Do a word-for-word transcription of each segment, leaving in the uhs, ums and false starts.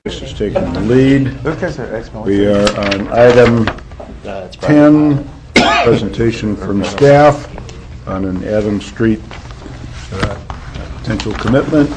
This is taking the lead. Those guys are excellent. We are on item ten, presentation from staff on an Adams Street uh, potential commitment.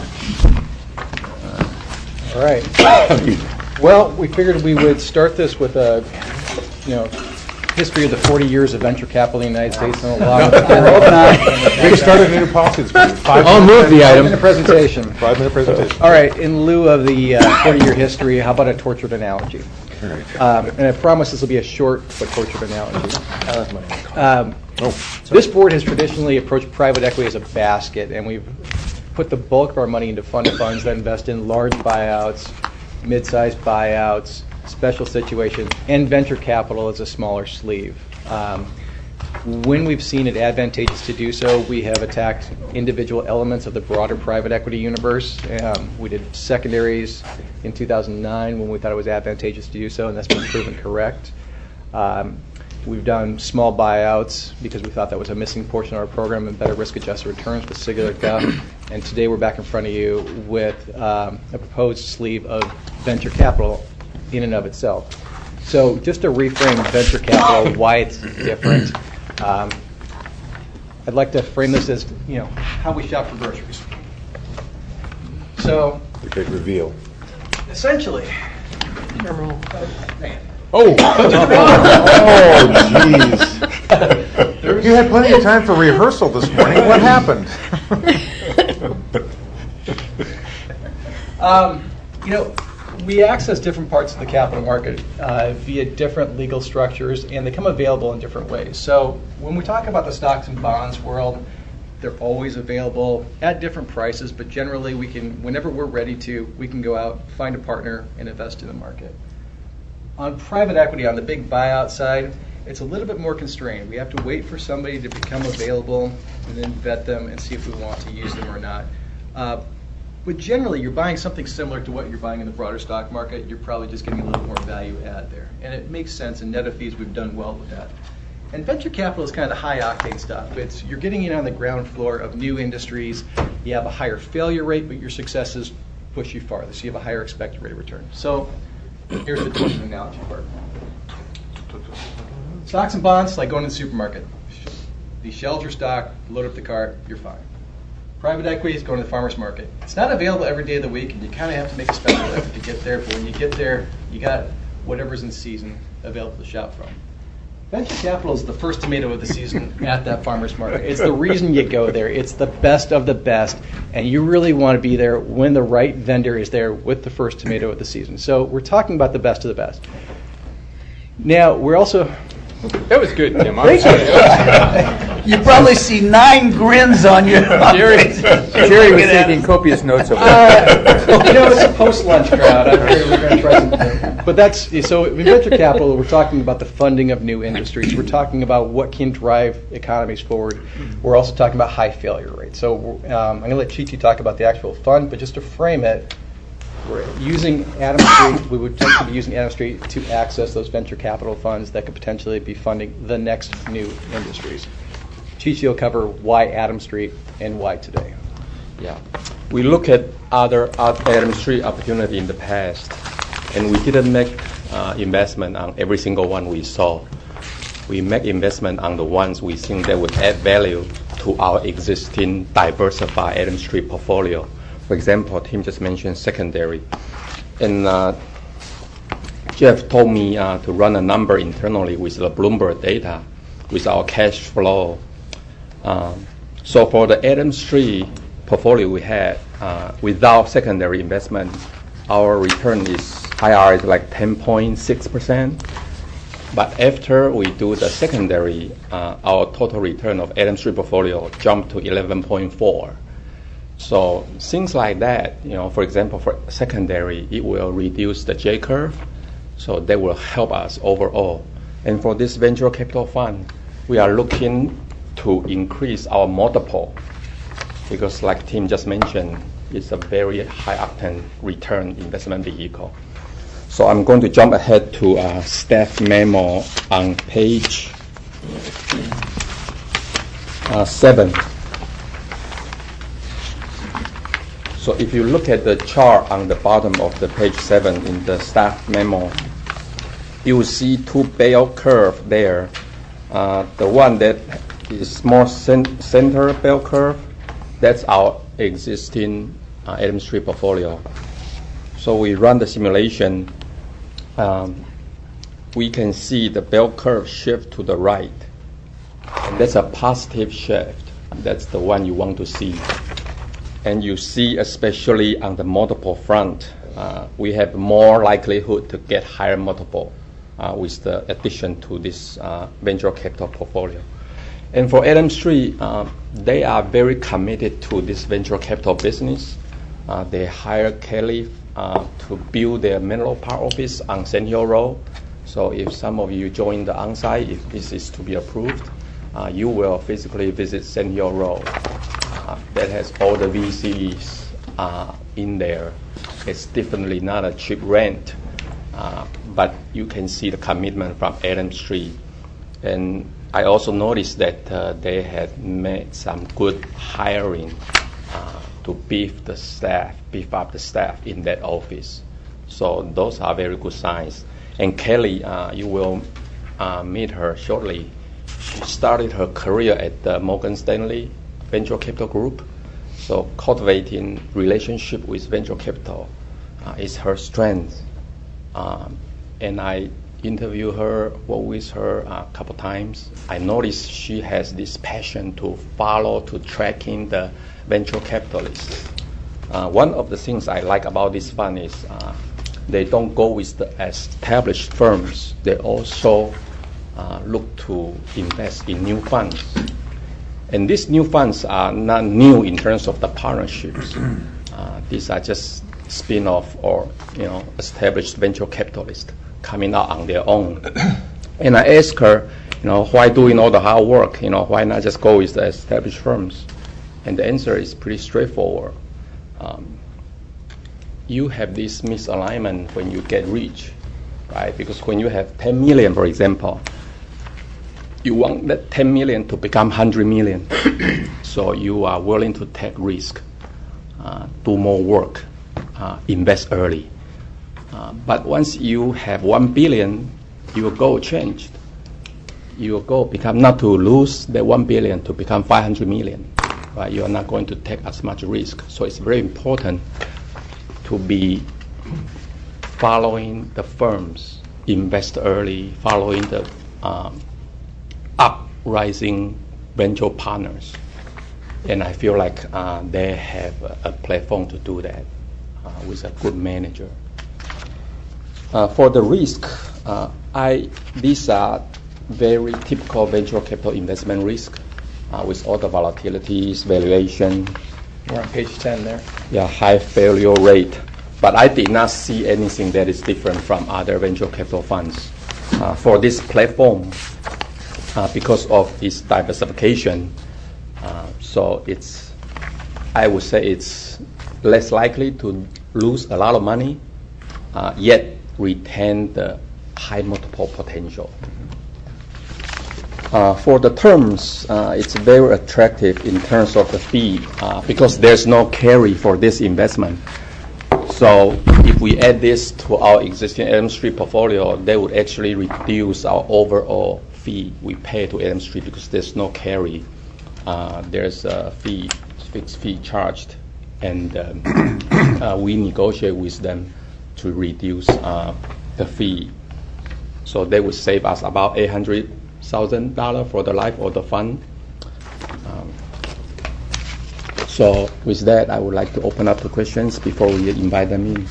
All right. Well, we figured we would start this with a, you know, history of the forty years of venture capital in the United States and a lot of We started a new policy this morning. Five I'll minute move the item. presentation. presentation. Five minute presentation. All right. In lieu of the uh, forty-year history, how about a tortured analogy? Um, and I promise this will be a short but tortured analogy. Um, this board has traditionally approached private equity as a basket, and we've put the bulk of our money into fund funds that invest in large buyouts, mid-sized buyouts, special situations, and venture capital as a smaller sleeve. Um, when we've seen it advantageous to do so, we have attacked individual elements of the broader private equity universe. Um, we did secondaries in two thousand nine when we thought it was advantageous to do so, and that's been proven correct. Um, we've done small buyouts because we thought that was a missing portion of our program and better risk-adjusted returns with Sigilica. And today we're back in front of you with um, a proposed sleeve of venture capital in and of itself. So just to reframe venture capital, why it's different, um, I'd like to frame this as, you know, how we shop for groceries. So, The big reveal. essentially, Oh! Oh, jeez. You had plenty of time for rehearsal this morning. What happened? um, you know, we access different parts of the capital market uh, via different legal structures, and they come available in different ways. So when we talk about the stocks and bonds world, they're always available at different prices, but generally we can, whenever we're ready to, we can go out, find a partner, and invest in the market. On private equity, on the big buyout side, it's a little bit more constrained. We have to wait for somebody to become available and then vet them and see if we want to use them or not. Uh, But generally, you're buying something similar to what you're buying in the broader stock market. You're probably just getting a little more value add there. And it makes sense, and net of fees, we've done well with that. And venture capital is kind of the high-octane stuff. It's you're getting in on the ground floor of new industries. You have a higher failure rate, but your successes push you farther. So you have a higher expected rate of return. So here's the tortured analogy part. Stocks and bonds, like going to the supermarket. You shelve your stock, load up the cart, you're fine. Private equity is going to the farmer's market. It's not available every day of the week, and you kind of have to make a special effort to get there. But when you get there, you got whatever's in season available to shop from. Venture capital is the first tomato of the season at that farmer's market. It's the reason you go there. It's the best of the best, and you really want to be there when the right vendor is there with the first tomato of the season. So we're talking about the best of the best. Now, we're also... That was good, Tim. Thank you. You probably see nine grins on your Jerry, Jerry was taking copious notes over there. Uh, you know, it's a post-lunch crowd. I'm sure we're going to try something. But that's, so in venture capital, we're talking about the funding of new industries. We're talking about what can drive economies forward. We're also talking about high failure rates. So um, I'm going to let Chi Chi talk about the actual fund, but just to frame it, we're using Adams Street, we would tend to be using Adams Street to access those venture capital funds that could potentially be funding the next new industries. Chi Chi will cover why Adams Street and why today. Yeah, we look at other Adams Street opportunity in the past, and we didn't make uh, investment on every single one we saw. We make investment on the ones we think that would add value to our existing diversified Adams Street portfolio. For example, Tim just mentioned secondary. And uh, Jeff told me uh, to run a number internally with the Bloomberg data, with our cash flow. Um, so for the Adams Street portfolio we had, uh, without secondary investment, our return is I R R is like ten point six percent. But after we do the secondary, uh, our total return of Adams Street portfolio jumped to eleven point four. So things like that, you know, for example, for secondary, it will reduce the J curve, so that will help us overall. And for this venture capital fund, we are looking to increase our multiple because, like Tim just mentioned, it's a very high octane return investment vehicle. So I'm going to jump ahead to a staff memo on page uh, seven. So if you look at the chart on the bottom of the page seven in the staff memo, you will see two bell curve there. Uh, the one that is more cen- center bell curve, that's our existing uh, Adams Street portfolio. So we run the simulation. Um, we can see the bell curve shift to the right. And that's a positive shift. That's the one you want to see. And you see, especially on the multiple front, uh, we have more likelihood to get higher multiple uh, with the addition to this uh, venture capital portfolio. And for Adams Street, uh, they are very committed to this venture capital business. Uh, they hired Kelly uh, to build their Menlo Park office on Sand Hill Road. So if some of you join the on-site, if this is to be approved, uh, you will physically visit Sand Hill Road. Uh, that has all the V Cs uh, in there. It's definitely not a cheap rent, uh, but you can see the commitment from Adams Street. And I also noticed that uh, they had made some good hiring uh, to beef the staff, beef up the staff in that office. So those are very good signs. And Kelly, uh, you will uh, meet her shortly. She started her career at the Morgan Stanley Venture Capital Group. So cultivating relationship with venture capital uh, is her strength. Um, and I interviewed her, worked with her a couple times. I noticed she has this passion to follow, to tracking the venture capitalists. Uh, one of the things I like about this fund is uh, they don't go with the established firms. They also uh, look to invest in new funds. And these new funds are not new in terms of the partnerships. Uh, these are just spin-off or you know established venture capitalists coming out on their own. And I asked her, you know, why doing all the hard work? You know, why not just go with the established firms? And the answer is pretty straightforward. Um, you have this misalignment when you get rich, right? Because when you have ten million, for example, you want that ten million to become one hundred million. So you are willing to take risk, uh, do more work, uh, invest early. Uh, but once you have one billion, your goal changed. Your goal become not to lose that one billion to become five hundred million. Right? You are not going to take as much risk. So it's very important to be following the firms, invest early, following the um, uprising venture partners. And I feel like uh, they have a, a platform to do that uh, with a good manager. Uh, for the risk, uh, I these are very typical venture capital investment risk uh, with all the volatilities, valuation. We're on page ten there. Yeah, high failure rate. But I did not see anything that is different from other venture capital funds. Uh, for this platform, uh, because of its diversification, uh, so it's, I would say it's less likely to lose a lot of money, uh, yet retain the high multiple potential. Uh, for the terms, uh, it's very attractive in terms of the fee uh, because there's no carry for this investment. So if we add this to our existing Adams Street portfolio, they would actually reduce our overall fee we pay to Adams Street because there's no carry. Uh, there's a fee, fixed fee charged, and um, uh, we negotiate with them to reduce uh, the fee. So they would save us about eight hundred thousand dollars for the life of the fund. Um, so with that, I would like to open up the questions before we invite them in.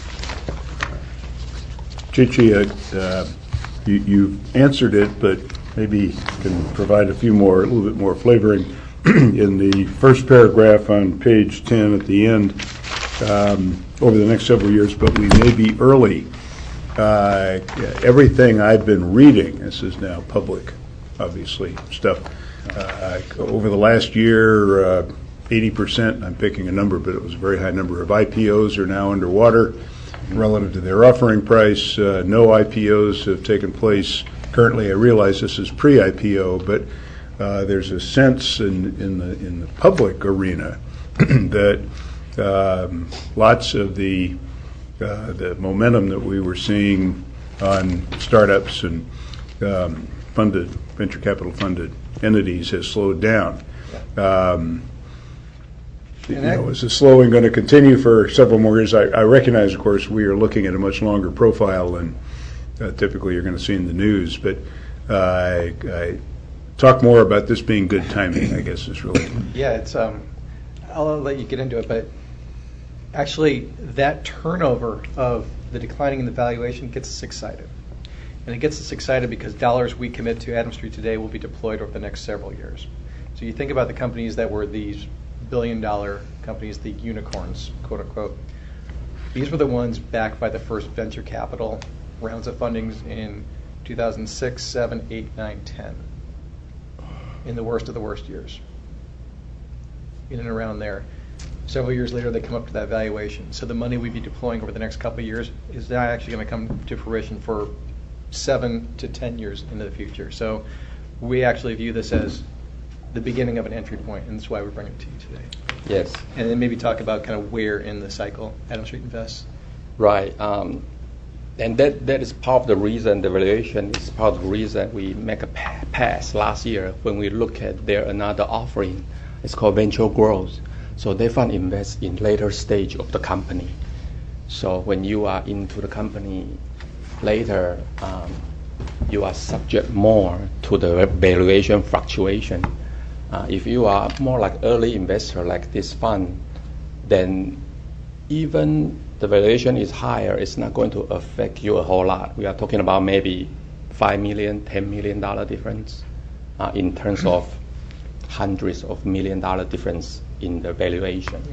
Chichi, uh, uh, you, you've answered it, but maybe you can provide a few more, a little bit more flavoring. In the first paragraph on page ten at the end, um, over the next several years, but we may be early. Uh, everything I've been reading, this is now public, obviously, stuff, uh, over the last year, uh, eighty percent, I'm picking a number, but it was a very high number of I P Os are now underwater relative to their offering price. Uh, no I P Os have taken place. Currently, I realize this is pre-I P O, but uh, there's a sense in, in, the, in the public arena that um, lots of the uh, the momentum that we were seeing on startups and um, funded venture capital funded entities has slowed down. Um, you know, is this slowing going to continue for several more years? I, I recognize, of course, we are looking at a much longer profile than uh, typically you're going to see in the news. But uh, I, I talk more about this being good timing, I guess, is really. Yeah, it's. Um, I'll let you get into it, but actually, that turnover of the declining in the valuation gets us excited. And it gets us excited because dollars we commit to Adams Street today will be deployed over the next several years. So you think about the companies that were these billion-dollar companies, the unicorns, quote-unquote. These were the ones backed by the first venture capital rounds of fundings in two thousand six, seven, eight, nine, ten, in the worst of the worst years, in and around there. Several years later, they come up to that valuation. So the money we'd be deploying over the next couple of years is not actually going to come to fruition for seven to ten years into the future. So we actually view this as the beginning of an entry point, and that's why we're bringing it to you today. Yes. And then maybe talk about kind of where in the cycle Adams Street invests. Right. Um, and that, that is part of the reason, the valuation is part of the reason we make a pa- pass last year when we look at their another offering. It's called venture growth. So they fund invest in later stage of the company. So when you are into the company later, um, you are subject more to the valuation fluctuation. Uh, if you are more like early investor like this fund, then even the valuation is higher, it's not going to affect you a whole lot. We are talking about maybe five million, ten million dollar difference uh, in terms of hundreds of million dollar difference in the valuation.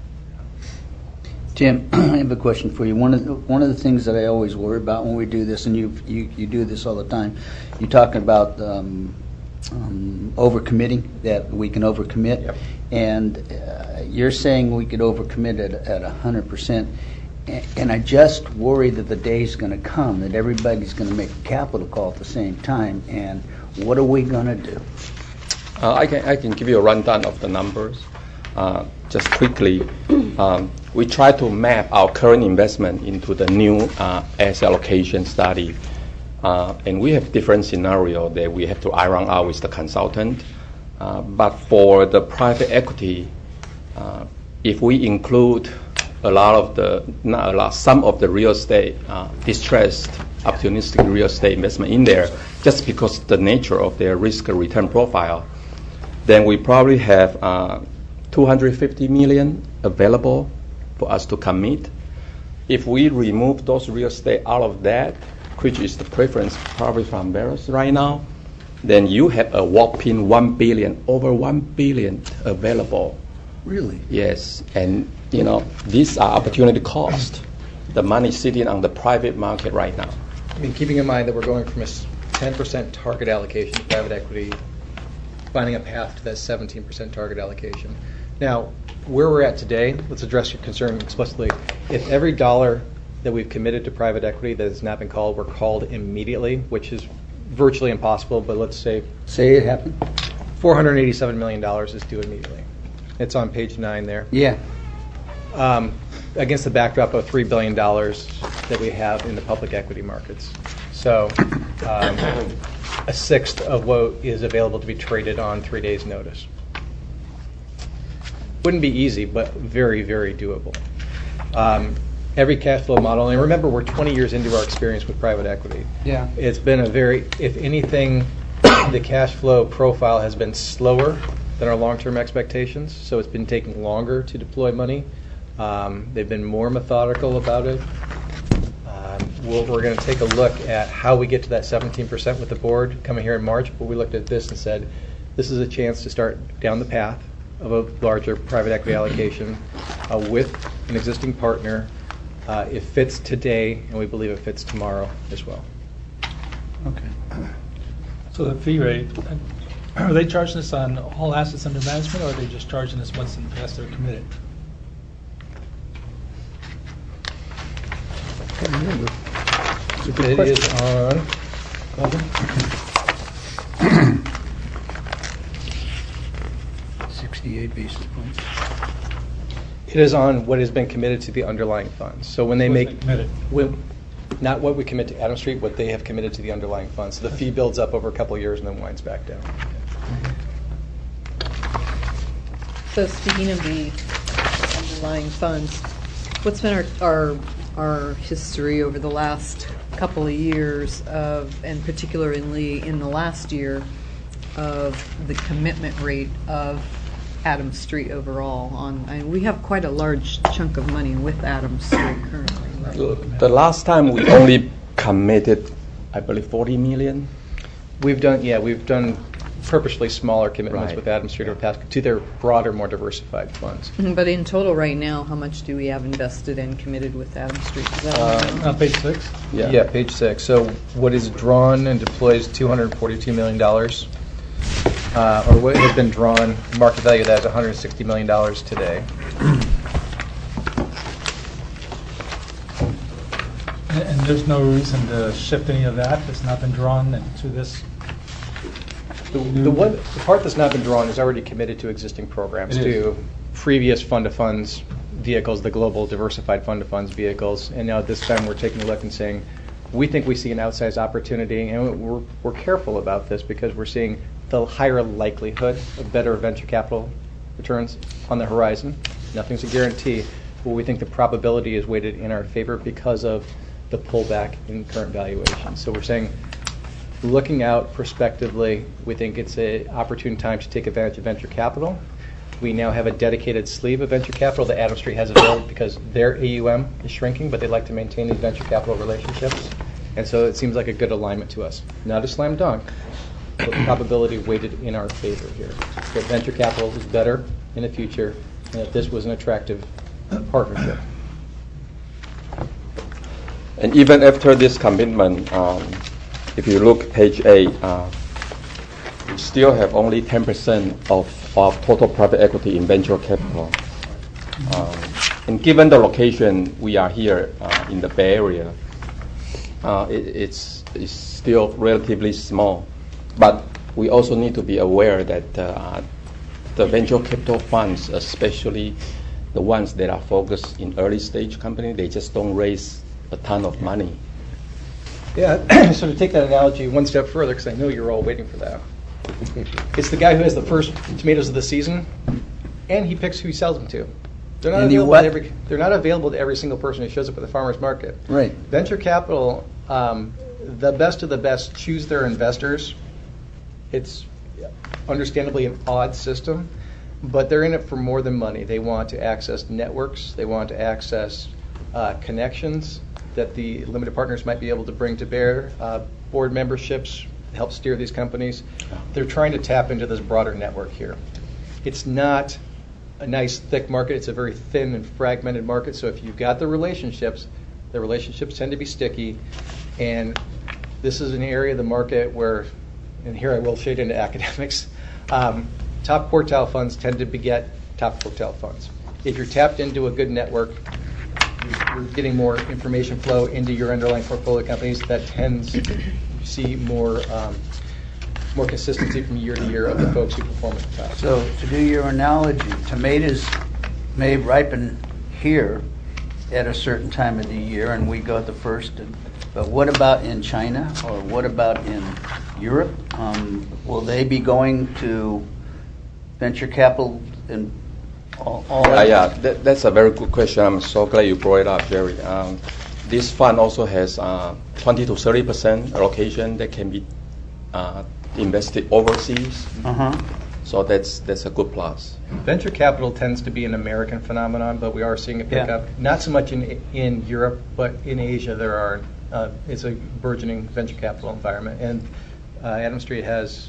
Tim, I have a question for you. One of the, one of the things that I always worry about when we do this, and you you, you do this all the time, you're talking about um, um, overcommitting, that we can overcommit, Yep. and uh, you're saying we could overcommit at at one hundred percent. And I just worry that the day's going to come that everybody's going to make a capital call at the same time, and what are we going to do? Uh, I can I can give you a rundown of the numbers. Uh, just quickly, um, we try to map our current investment into the new uh, asset allocation study. Uh, and we have different scenarios that we have to iron out with the consultant. Uh, but for the private equity, uh, if we include a lot of the, not a lot, some of the real estate, uh, distressed, opportunistic real estate investment in there, just because the nature of their risk return profile, then we probably have uh, two hundred fifty million available for us to commit. If we remove those real estate out of that, which is the preference probably from Barris right now, then you have a whopping one billion, over one billion available. Really? Yes, and you know these are opportunity cost. The money sitting on the private market right now. I mean, keeping in mind that we're going from a ten percent target allocation to private equity, finding a path to that seventeen percent target allocation. Now, where we're at today, let's address your concern explicitly. If every dollar that we've committed to private equity that has not been called were called immediately, which is virtually impossible, but let's say Say it happened? four hundred eighty-seven million dollars is due immediately. It's on page nine there. Yeah. Um, against the backdrop of three billion dollars that we have in the public equity markets. So um, a sixth of what is available to be traded on three days' notice. Wouldn't be easy, but very, very doable. Um, every cash flow model, and remember we're twenty years into our experience with private equity. Yeah. It's been a very, if anything, the cash flow profile has been slower than our long-term expectations, so it's been taking longer to deploy money. Um, they've been more methodical about it. Um, we'll, we're going to take a look at how we get to that seventeen percent with the board coming here in March, but we looked at this and said, this is a chance to start down the path of a larger private equity allocation uh, with an existing partner. Uh, it fits today, and we believe it fits tomorrow as well. Okay. So the fee rate, are they charging us on all assets under management, or are they just charging us once in the past they're committed? It is on sixty-eight basis points. It is on what has been committed to the underlying funds. So when they What's make, been committed? when, not what we commit to Adam Street, what they have committed to the underlying funds. So the fee builds up over a couple of years and then winds back down. So speaking of the underlying funds, what's been our, our, our history over the last couple of years of, and particularly in the last year, of the commitment rate of Adams Street overall? On, I mean, we have quite a large chunk of money with Adams Street currently. Right? The last time we only committed, I believe, forty million. We've done, yeah, we've done purposely smaller commitments Right. with Adams Street over the past, to their broader, more diversified funds. But in total right now, how much do we have invested and committed with Adams Street? Is that on On page six? Yeah, page six. So what is drawn and deployed is two hundred forty-two million dollars. Uh, or what has been drawn, market value of that is one hundred sixty million dollars today. And and there's no reason to shift any of that? It's not been drawn into this? The, the one, the part that's not been drawn is already committed to existing programs, It is. to previous fund-of-funds vehicles, the global diversified fund-of-funds vehicles. And now this time we're taking a look and saying, we think we see an outsized opportunity, and we're, we're careful about this because we're seeing the higher likelihood of better venture capital returns on the horizon. Nothing's a guarantee, but we think the probability is weighted in our favor because of the pullback in current valuation. So we're saying, looking out prospectively, we think it's an opportune time to take advantage of venture capital. We now have a dedicated sleeve of venture capital that Adams Street has available because their A U M is shrinking, but they like to maintain these venture capital relationships. And so it seems like a good alignment to us. Not a slam dunk, but probability weighted in our favor here. That venture capital is better in the future, and that this was an attractive partnership. And even after this commitment, um, if you look page eight, uh, we still have only ten percent of, of total private equity in venture capital. Um, and given the location we are here uh, in the Bay Area, uh, it, it's, it's still relatively small. But we also need to be aware that uh, the venture capital funds, especially the ones that are focused in early stage companies, they just don't raise a ton of money. Yeah, so to take that analogy one step further, because I know you're all waiting for that. It's the guy who has the first tomatoes of the season, and he picks who he sells them to. They're not, And you available what? to every, they're not available to every single person who shows up at the farmer's market. Right. Venture capital, um, the best of the best choose their investors. It's understandably an odd system, but they're in it for more than money. They want to access networks. They want to access uh, connections that the limited partners might be able to bring to bear, uh, board memberships, help steer these companies. They're trying to tap into this broader network here. It's not a nice thick market. It's a very thin and fragmented market. So if you've got the relationships, the relationships tend to be sticky. And this is an area of the market where, and here I will shade into academics, um, top quartile funds tend to beget top quartile funds. If you're tapped into a good network, you're getting more information flow into your underlying portfolio companies. That tends to see more um, more consistency from year to year of the folks who perform at the top. So to do your analogy, tomatoes may ripen here at a certain time of the year, and we go the first. And, but what about in China, or what about in Europe? Um, will they be going to venture capital and all, all Uh, that? yeah, that, that's a very good question. I'm so glad you brought it up, Jerry. Um, this fund also has uh, twenty to thirty percent allocation that can be uh, invested overseas. Uh-huh. So that's that's a good plus. Venture capital tends to be an American phenomenon, but we are seeing a Yeah. pickup. Not so much in in Europe, but in Asia there are. Uh, it's a burgeoning venture capital environment, and uh, Adams Street has.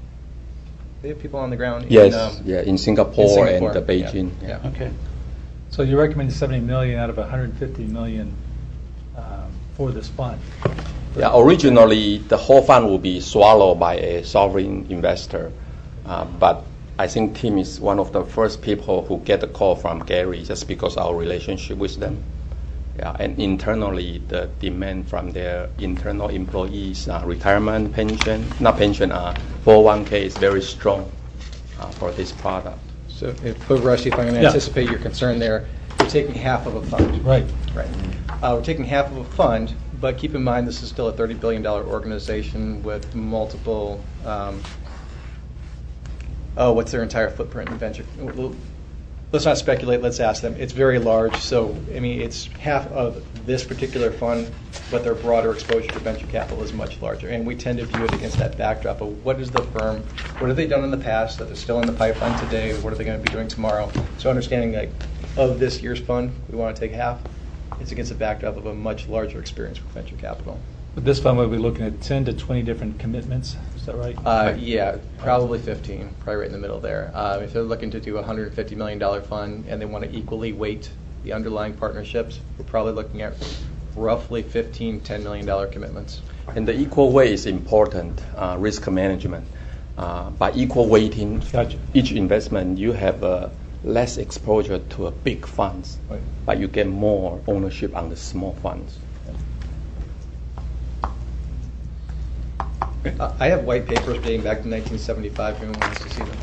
They have people on the ground. Yes, in, um, yeah, in Singapore, in Singapore. and uh, Beijing. Yeah. Yeah. Yeah. Okay. So you recommend seventy million out of one hundred fifty million um, for this fund? Yeah, originally the whole fund will be swallowed by a sovereign investor, uh, but I think Tim is one of the first people who get a call from Gary just because our relationship with them. Yeah, and internally the demand from their internal employees, uh, retirement pension, not pension, uh, four oh one k is very strong uh, for this product. So, if, but Rusty, if I'm going to Yeah. anticipate your concern there, we're taking half of a fund. Right. Right. Uh, We're taking half of a fund, but keep in mind, this is still a thirty billion dollars organization with multiple, um, oh, what's their entire footprint in venture? Well, let's not speculate, let's ask them. It's very large, so, I mean, it's half of this particular fund, but their broader exposure to venture capital is much larger. And we tend to view it against that backdrop of what is the firm, what have they done in the past that is still in the pipeline today, what are they going to be doing tomorrow? So understanding, like, of this year's fund, we want to take half. It's against the backdrop of a much larger experience with venture capital. With this fund, we'll be looking at ten to twenty different commitments. Is that right? Uh, yeah, probably fifteen, probably right in the middle there. Uh, if they're looking to do a one hundred fifty million dollars fund and they want to equally weight the underlying partnerships, we're probably looking at roughly fifteen, ten million dollars commitments. And the equal weight is important, uh, risk management. Uh, by equal weighting Gotcha. each investment, you have uh, less exposure to a big funds, Right. but you get more ownership on the small funds. Uh, I have white papers dating back to nineteen seventy-five, if anyone wants to see them.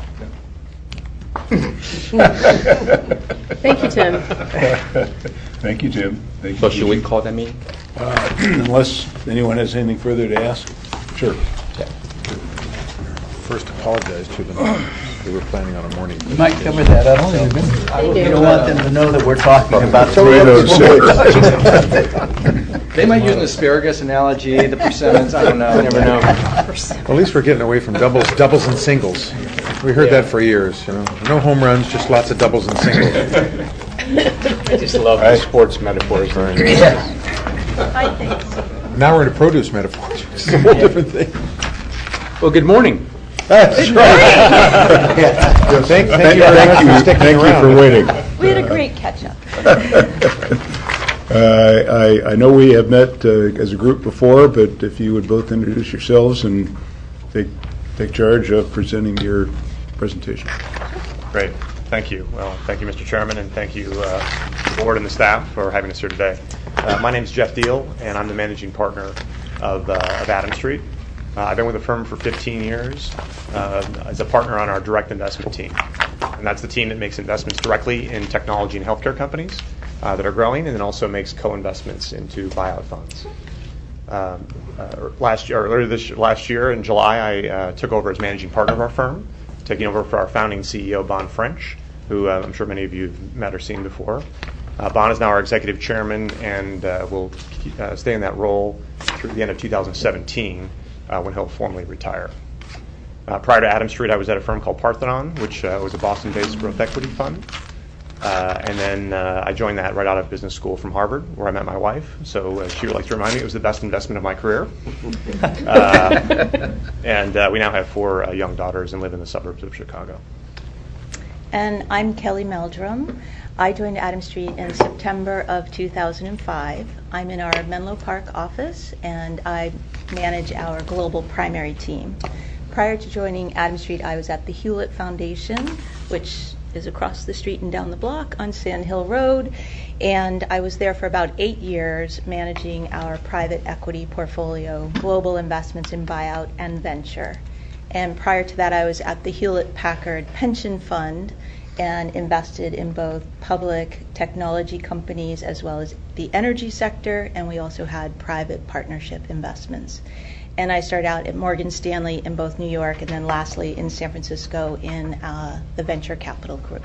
Yeah. Thank you, Tim. Thank you, Tim. Thank you. So should we call them in? Uh, Unless anyone has anything further to ask? Sure. First, apologize to them. They were planning on a morning. You might cover that up, so They you do. don't want them to know that we're talking about Three oh three. They might use an asparagus analogy, the persimmons, I don't know, you never know. At least we're getting away from doubles, doubles and singles. We heard that for years, you know. No home runs, just lots of doubles and singles. I just love the sports metaphors. I think so. Now we're into produce metaphors, which is a whole different thing. Well, good morning. That's right. Thank, thank you very much for sticking Thank you around. for waiting. We had a great catch-up. Uh, I I know we have met uh, as a group before, but if you would both introduce yourselves and take take charge of presenting your presentation. Great. Thank you. Well, thank you, Mister Chairman, and thank you, uh, the board and the staff for having us here today. Uh, my name is Jeff Deal, and I'm the managing partner of, uh, of Adam Street. Uh, I've been with the firm for fifteen years uh, as a partner on our direct investment team. And that's the team that makes investments directly in technology and healthcare companies uh, that are growing, and then also makes co-investments into buyout funds. Um, uh, last year, earlier this last year in July, I uh, took over as managing partner of our firm, taking over for our founding C E O, Bon French, who uh, I'm sure many of you have met or seen before. Uh, Bon is now our executive chairman and uh, will uh, stay in that role through the end of two thousand seventeen uh, when he'll formally retire. Uh, prior to Adam Street, I was at a firm called Parthenon, which uh, was a Boston-based growth equity fund. Uh, and then uh, I joined that right out of business school from Harvard, where I met my wife. So uh, she would like to remind me it was the best investment of my career. uh, and uh, we now have four uh, young daughters and live in the suburbs of Chicago. And I'm Kelly Meldrum. I joined Adam Street in September of two thousand five. I'm in our Menlo Park office, and I manage our global primary team. Prior to joining Adam Street, I was at the Hewlett Foundation, which is across the street and down the block on Sand Hill Road, and I was there for about eight years managing our private equity portfolio, global investments in buyout and venture. And prior to that, I was at the Hewlett Packard Pension Fund and invested in both public technology companies as well as the energy sector, and we also had private partnership investments. And I started out at Morgan Stanley in both New York and then lastly in San Francisco in uh, the venture capital group.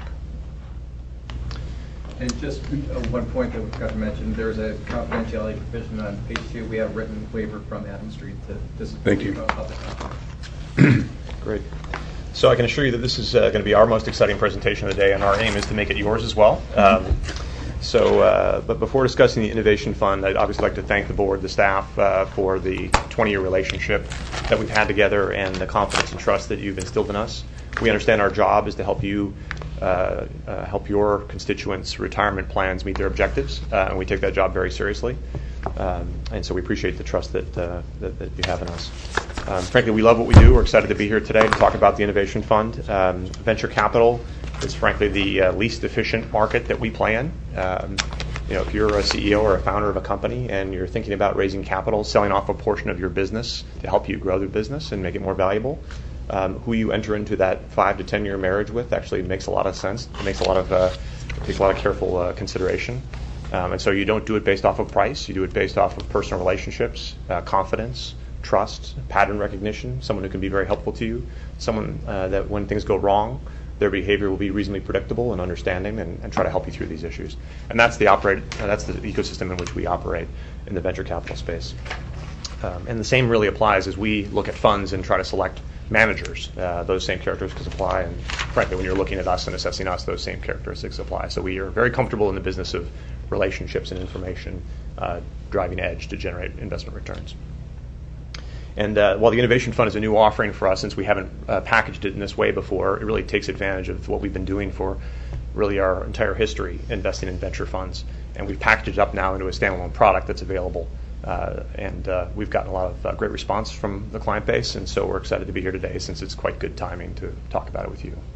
And just uh, one point that we forgot to mention, there's a confidentiality provision on page two. We have a written waiver from Adam Street to this is Thank you. about public company. Great. So I can assure you that this is uh, going to be our most exciting presentation of the day, and our aim is to make it yours as well. Um, so, uh, but before discussing the Innovation Fund, I'd obviously like to thank the board, the staff, uh, for the twenty-year relationship that we've had together and the confidence and trust that you've instilled in us. We understand our job is to help you, uh, uh, help your constituents' retirement plans meet their objectives, uh, and we take that job very seriously. Um, and so we appreciate the trust that, uh, that, that you have in us. Um, frankly, we love what we do. We're excited to be here today to talk about the Innovation Fund. Um, venture capital is frankly the uh, least efficient market that we play in. Um, you know, if you're a C E O or a founder of a company and you're thinking about raising capital, selling off a portion of your business to help you grow the business and make it more valuable, um, who you enter into that five to ten year marriage with actually makes a lot of sense. It makes a lot of uh, it takes a lot of careful uh, consideration. Um, and so you don't do it based off of price. You do it based off of personal relationships, uh, confidence, trust, pattern recognition, someone who can be very helpful to you, someone uh, that when things go wrong, their behavior will be reasonably predictable and understanding and, and try to help you through these issues. And that's the operate, uh, that's the ecosystem in which we operate in the venture capital space. Um, and the same really applies as we look at funds and try to select managers. Uh, those same characteristics apply, and frankly, when you're looking at us and assessing us, those same characteristics apply. So we are very comfortable in the business of relationships and information uh, driving edge to generate investment returns. And uh, while the Innovation Fund is a new offering for us, since we haven't uh, packaged it in this way before, it really takes advantage of what we've been doing for really our entire history, investing in venture funds. And we've packaged it up now into a standalone product that's available. Uh, and uh, we've gotten a lot of uh, great response from the client base, and so we're excited to be here today since it's quite good timing to talk about it with you.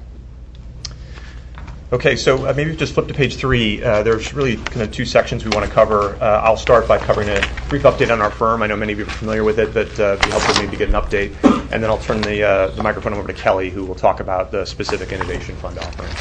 Okay, so uh, maybe just flip to page three. Uh, there's really kind of two sections we want to cover. Uh, I'll start by covering a brief update on our firm. I know many of you are familiar with it, but uh, it'd be helpful maybe to get an update. And then I'll turn the, uh, the microphone over to Kelly, who will talk about the specific Innovation Fund offering.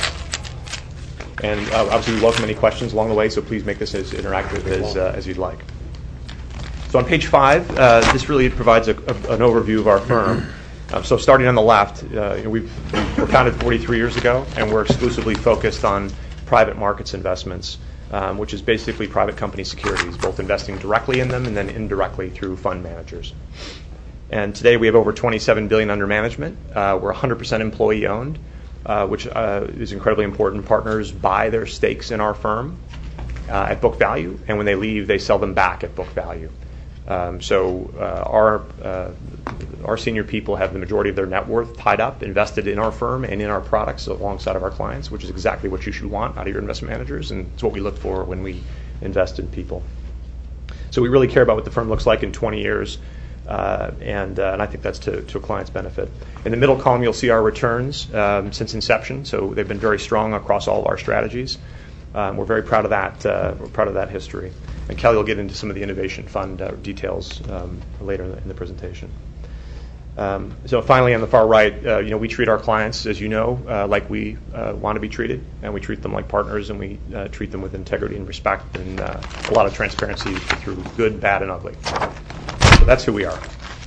And uh, obviously we welcome any questions along the way, so please make this as interactive as, uh, as you'd like. So on page five, uh, this really provides a, a, an overview of our firm. Um, so starting on the left, uh, you know, we've, we were founded forty-three years ago, and we're exclusively focused on private markets investments, um, which is basically private company securities, both investing directly in them and then indirectly through fund managers. And today we have over twenty-seven billion dollars under management. Uh, we're one hundred percent employee owned, uh, which uh, is incredibly important. Partners buy their stakes in our firm uh, at book value, and when they leave, they sell them back at book value. Um, so uh, our uh, our senior people have the majority of their net worth tied up, invested in our firm and in our products alongside of our clients, which is exactly what you should want out of your investment managers, and it's what we look for when we invest in people. So we really care about what the firm looks like in twenty years, uh, and, uh, and I think that's to, to a client's benefit. In the middle column, you'll see our returns um, since inception, so they've been very strong across all of our strategies. Um, we're very proud of that. Uh, we're proud of that history. And Kelly will get into some of the Innovation Fund uh, details um, later in the, in the presentation. Um, so finally, on the far right, uh, you know, we treat our clients, as you know, uh, like we uh, want to be treated, and we treat them like partners, and we uh, treat them with integrity and respect, and uh, a lot of transparency through good, bad, and ugly. So that's who we are.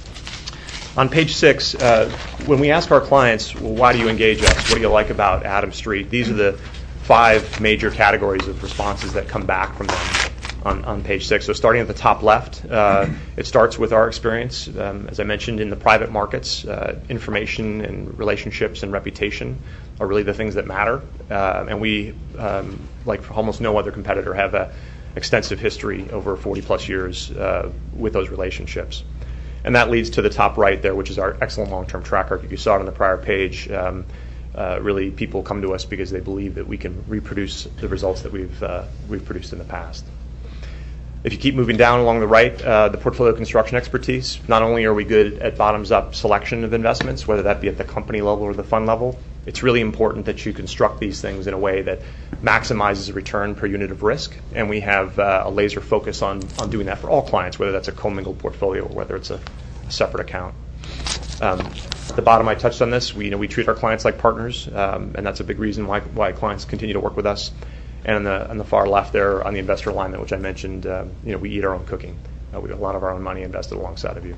On page six, uh, when we ask our clients, well, why do you engage us? What do you like about Adams Street? These are the five major categories of responses that come back from them on, on page six. So starting at the top left, uh, it starts with our experience, um, as I mentioned, in the private markets. Uh, information and relationships and reputation are really the things that matter. Uh, and we, um, like almost no other competitor, have an extensive history over forty plus years uh, with those relationships. And that leads to the top right there, which is our excellent long-term track record. You saw it on the prior page. Um, Uh, really, people come to us because they believe that we can reproduce the results that we've uh, we've produced in the past. If you keep moving down along the right, uh, the portfolio construction expertise. Not only are we good at bottoms-up selection of investments, whether that be at the company level or the fund level, it's really important that you construct these things in a way that maximizes the return per unit of risk. And we have uh, a laser focus on on doing that for all clients, whether that's a commingled portfolio or whether it's a, a separate account. Um, at the bottom, I touched on this. We, you know, we treat our clients like partners, um, and that's a big reason why why clients continue to work with us. And on the on the far left there, on the investor alignment, which I mentioned, um, you know, we eat our own cooking. Uh, we have a lot of our own money invested alongside of you.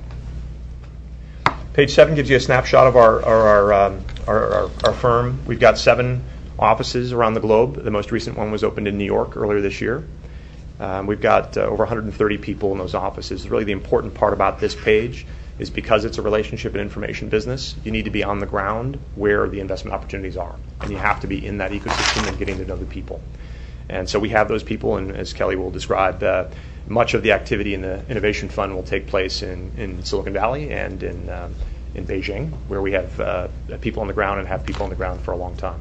Page seven gives you a snapshot of our our our, um, our, our, our firm. We've got seven offices around the globe. The most recent one was opened in New York earlier this year. Um, we've got uh, over one hundred thirty people in those offices. Really, the important part about this page is because it's a relationship and information business, you need to be on the ground where the investment opportunities are. And you have to be in that ecosystem and getting to know the people. And so we have those people, and as Kelly will describe, uh, much of the activity in the Innovation Fund will take place in, in Silicon Valley and in, um, in Beijing, where we have uh, people on the ground and have people on the ground for a long time.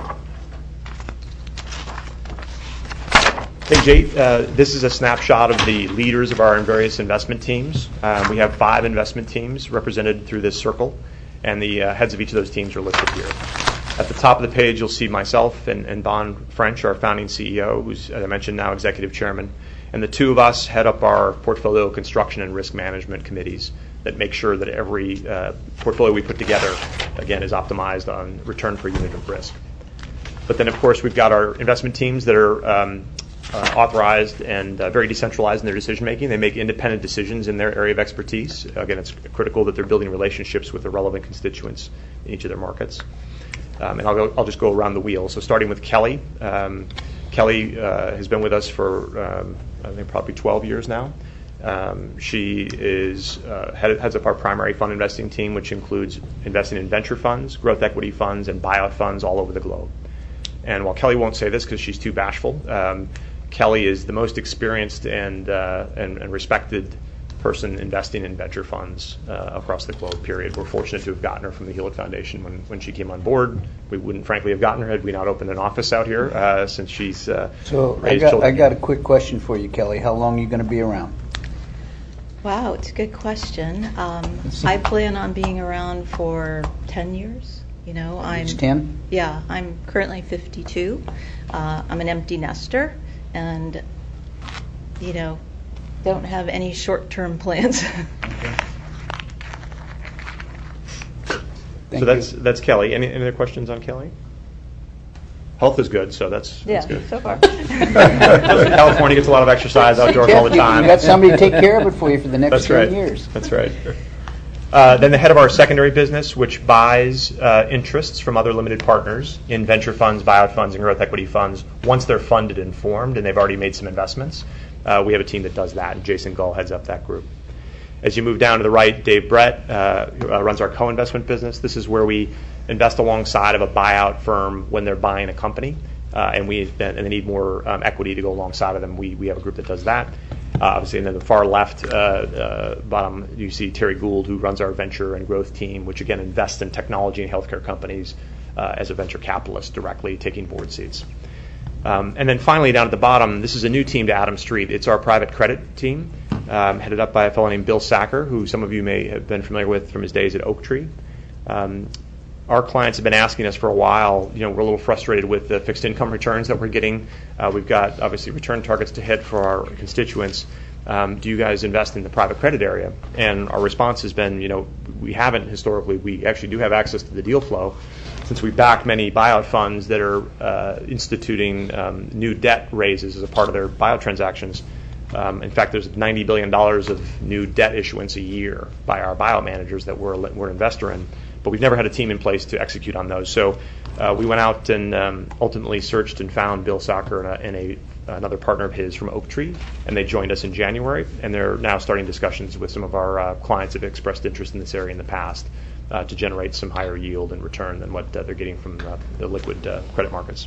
Page eight, uh, this is a snapshot of the leaders of our various investment teams. Um, we have five investment teams represented through this circle, and the uh, heads of each of those teams are listed here. At the top of the page, you'll see myself and, and Bon French, our founding C E O, who's, as I mentioned, now executive chairman. And the two of us head up our portfolio construction and risk management committees that make sure that every uh, portfolio we put together, again, is optimized on return per unit of risk. But then, of course, we've got our investment teams that are um, uh, authorized and uh, very decentralized in their decision making. They make independent decisions in their area of expertise. Again, it's critical that they're building relationships with the relevant constituents in each of their markets. Um, and I'll, go, I'll just go around the wheel. So starting with Kelly. Um, Kelly uh, has been with us for, um, I think, probably twelve years now. Um, she is uh, head, heads up our primary fund investing team, which includes investing in venture funds, growth equity funds, and buyout funds all over the globe. And while Kelly won't say this because she's too bashful, um, Kelly is the most experienced and, uh, and, and respected person investing in venture funds uh, across the globe, period. We're fortunate to have gotten her from the Hewlett Foundation when, when she came on board. We wouldn't, frankly, have gotten her had we not opened an office out here uh, since she's uh, So I raised got, children. I got a quick question for you, Kelly. How long are you going to be around? Wow, it's a good question. Um, I plan on being around for ten years. You know, I'm It's ten? Yeah, I'm currently fifty-two. Uh, I'm an empty nester, and you know, don't have any short-term plans. So that's that's Kelly. Any, any other questions on Kelly? Health is good, so that's, Yeah, that's good. so far. California gets a lot of exercise outdoors all the You- time. You got somebody to take care of it for you for the next That's right. ten years. That's right. Uh, then the head of our secondary business, which buys uh, interests from other limited partners in venture funds, buyout funds, and growth equity funds once they're funded and formed and they've already made some investments. Uh, we have a team that does that, and Jason Gull heads up that group. As you move down to the right, Dave Brett uh, who, uh, runs our co-investment business. This is where we invest alongside of a buyout firm when they're buying a company, uh, and we and they need more um, equity to go alongside of them. We we have a group that does that. Uh, obviously, and then the far left uh, uh, bottom, you see Terry Gould, who runs our venture and growth team, which again invests in technology and healthcare companies uh, as a venture capitalist directly, taking board seats. Um, and then finally, down at the bottom, this is a new team to Adams Street. It's our private credit team, um, headed up by a fellow named Bill Sacker, who some of you may have been familiar with from his days at Oaktree. Um, our clients have been asking us for a while, you know, we're a little frustrated with the fixed income returns that we're getting. Uh, we've got, obviously, return targets to hit for our constituents. Um, do you guys invest in the private credit area? And our response has been, you know, we haven't historically. We actually do have access to the deal flow, since we backed many buyout funds that are uh, instituting um, new debt raises as a part of their buyout transactions. Um, in fact, there's ninety billion dollars of new debt issuance a year by our buyout managers that we're, we're an investor in, but we've never had a team in place to execute on those. So uh, we went out and um, ultimately searched and found Bill Sacker and, a, and a, another partner of his from Oaktree, and they joined us in January, and they're now starting discussions with some of our uh, clients that have expressed interest in this area in the past uh, to generate some higher yield and return than what uh, they're getting from uh, the liquid uh, credit markets.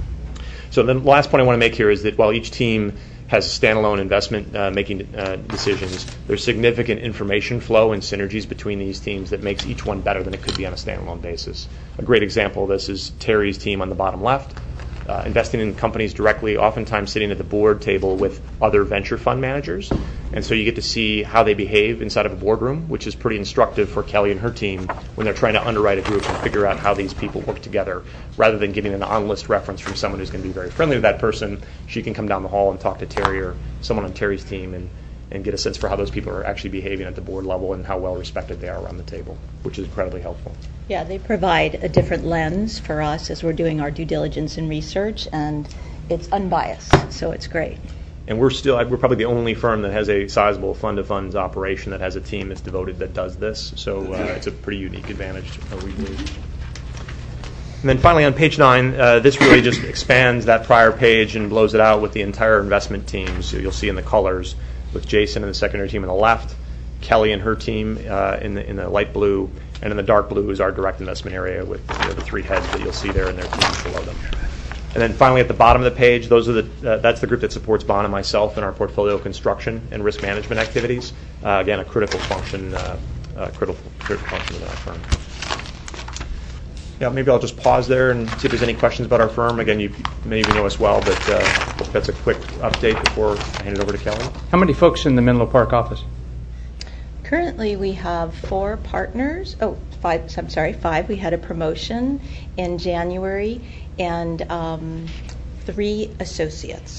So the last point I want to make here is that while each team has standalone investment uh, making uh, decisions, there's significant information flow and synergies between these teams that makes each one better than it could be on a standalone basis. A great example of this is Terry's team on the bottom left, uh, investing in companies directly, oftentimes sitting at the board table with other venture fund managers. And so you get to see how they behave inside of a boardroom, which is pretty instructive for Kelly and her team when they're trying to underwrite a group and figure out how these people work together. Rather than getting an on-list reference from someone who's going to be very friendly to that person, she can come down the hall and talk to Terry or someone on Terry's team and, and get a sense for how those people are actually behaving at the board level and how well respected they are around the table, which is incredibly helpful. Yeah, they provide a different lens for us as we're doing our due diligence and research, and it's unbiased, so it's great. And we're still, we're probably the only firm that has a sizable fund-of-funds operation that has a team that's devoted that does this. So uh, it's a pretty unique advantage, uh, we believe. And then finally on page nine, uh, this really just expands that prior page and blows it out with the entire investment team. So you'll see in the colors with Jason and the secondary team on the left, Kelly and her team uh, in the in the light blue, and in the dark blue is our direct investment area with you know, the three heads that you'll see there and their teams below them. And then finally, at the bottom of the page, those are the uh, that's the group that supports Bon and myself in our portfolio construction and risk management activities. Uh, again, a critical function, uh, uh, critical, critical function of our firm. Yeah, maybe I'll just pause there and see if there's any questions about our firm. Again, you many of you know us well, but uh, that's a quick update before I hand it over to Kelly. How many folks in the Menlo Park office? Currently, we have four partners. Oh, five. I'm sorry, five. We had a promotion in January, and um, three associates.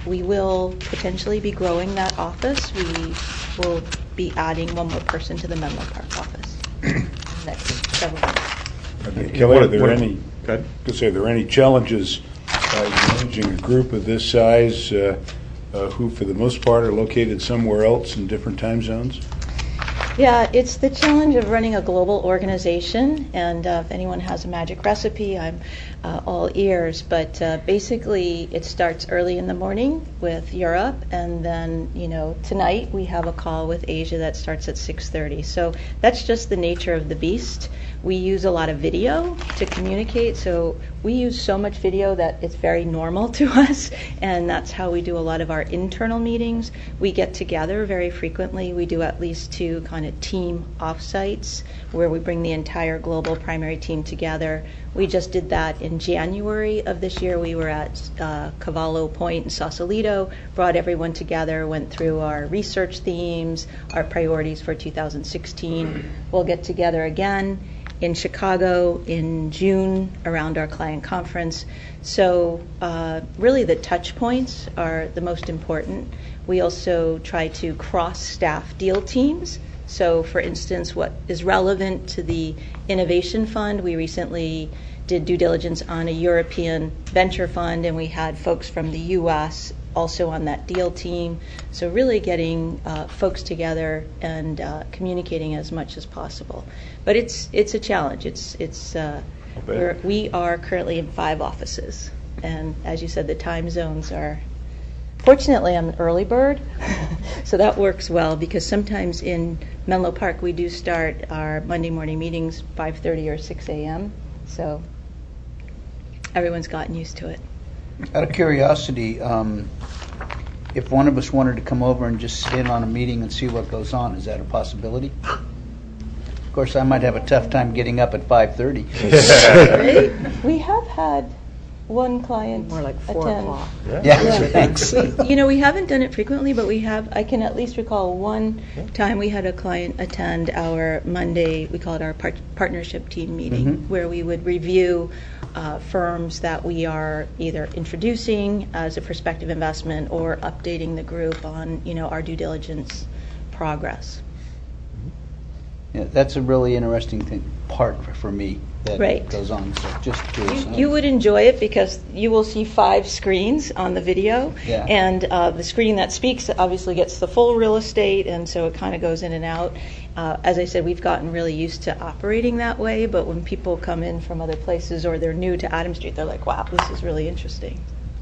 we will potentially be growing that office. We will be adding one more person to the Menlo Park office next several months. Kelly, are there What- any, Go ahead. could say, are there any challenges uh, managing a group of this size uh, uh, who, for the most part, are located somewhere else in different time zones? Yeah, it's the challenge of running a global organization, and uh, if anyone has a magic recipe, I'm uh, all ears. But uh, basically, it starts early in the morning with Europe, and then, you know, tonight we have a call with Asia that starts at six thirty. So that's just the nature of the beast. We use a lot of video to communicate, so we use so much video that it's very normal to us, and that's how we do a lot of our internal meetings. We get together very frequently. We do at least two kind of team offsites where we bring the entire global primary team together. We just did that in January of this year. We were at uh, Cavallo Point in Sausalito, brought everyone together, went through our research themes, our priorities for two thousand sixteen. We'll get together again in Chicago in June around our client conference. So uh, really the touch points are the most important. We also try to cross-staff deal teams. So for instance, what is relevant to the Innovation Fund, we recently did due diligence on a European venture fund, and we had folks from the U S also on that deal team. So really getting uh, folks together and uh, communicating as much as possible. But it's it's a challenge. It's it's uh, we're, we are currently in five offices, and as you said, the time zones are. Fortunately, I'm an early bird, so that works well because sometimes in Menlo Park we do start our Monday morning meetings five thirty or six a.m. So everyone's gotten used to it. Out of curiosity, um, if one of us wanted to come over and just sit in on a meeting and see what goes on, is that a possibility? Of course, I might have a tough time getting up at five thirty. We have had one client More like four attend. o'clock. Yeah, Yeah. thanks. We, you know, we haven't done it frequently, but we have. I can at least recall one time we had a client attend our Monday. We call it our part, partnership team meeting, Mhm. where we would review uh, firms that we are either introducing as a prospective investment or updating the group on, you know, our due diligence progress. Yeah, that's a really interesting thing, part for, for me that Right. goes on. So just curious. You, you would enjoy it because you will see five screens on the video, Yeah. and uh, the screen that speaks obviously gets the full real estate, and so it kind of goes in and out. Uh, as I said, we've gotten really used to operating that way, but when people come in from other places or they're new to Adam Street, they're like, wow, this is really interesting.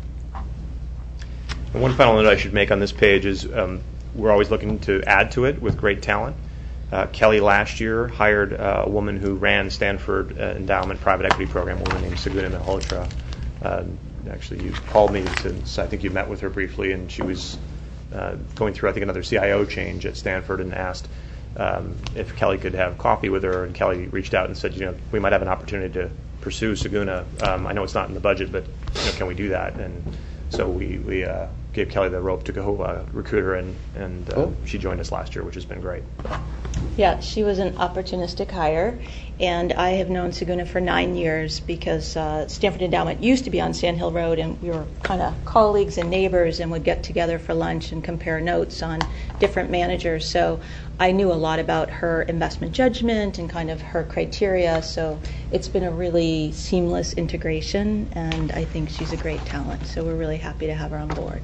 And one final note I should make on this page is um, we're always looking to add to it with great talent. Uh, Kelly last year hired uh, a woman who ran Stanford uh, Endowment Private Equity Program, a woman named Saguna Malhotra. Uh, actually, you called me since I think you met with her briefly, and she was uh, going through, I think, another C I O change at Stanford and asked um, if Kelly could have coffee with her, and Kelly reached out and said, you know, we might have an opportunity to pursue Saguna. Um, I know it's not in the budget, but you know, can we do that? And so we, we uh, gave Kelly the rope to go uh, recruit her, and, and uh, Cool. she joined us last year, which has been great. Yeah, she was an opportunistic hire, and I have known Saguna for nine years because uh, Stanford Endowment used to be on Sand Hill Road, and we were kind of colleagues and neighbors and would get together for lunch and compare notes on different managers. So I knew a lot about her investment judgment and kind of her criteria, so it's been a really seamless integration, and I think she's a great talent, so we're really happy to have her on board.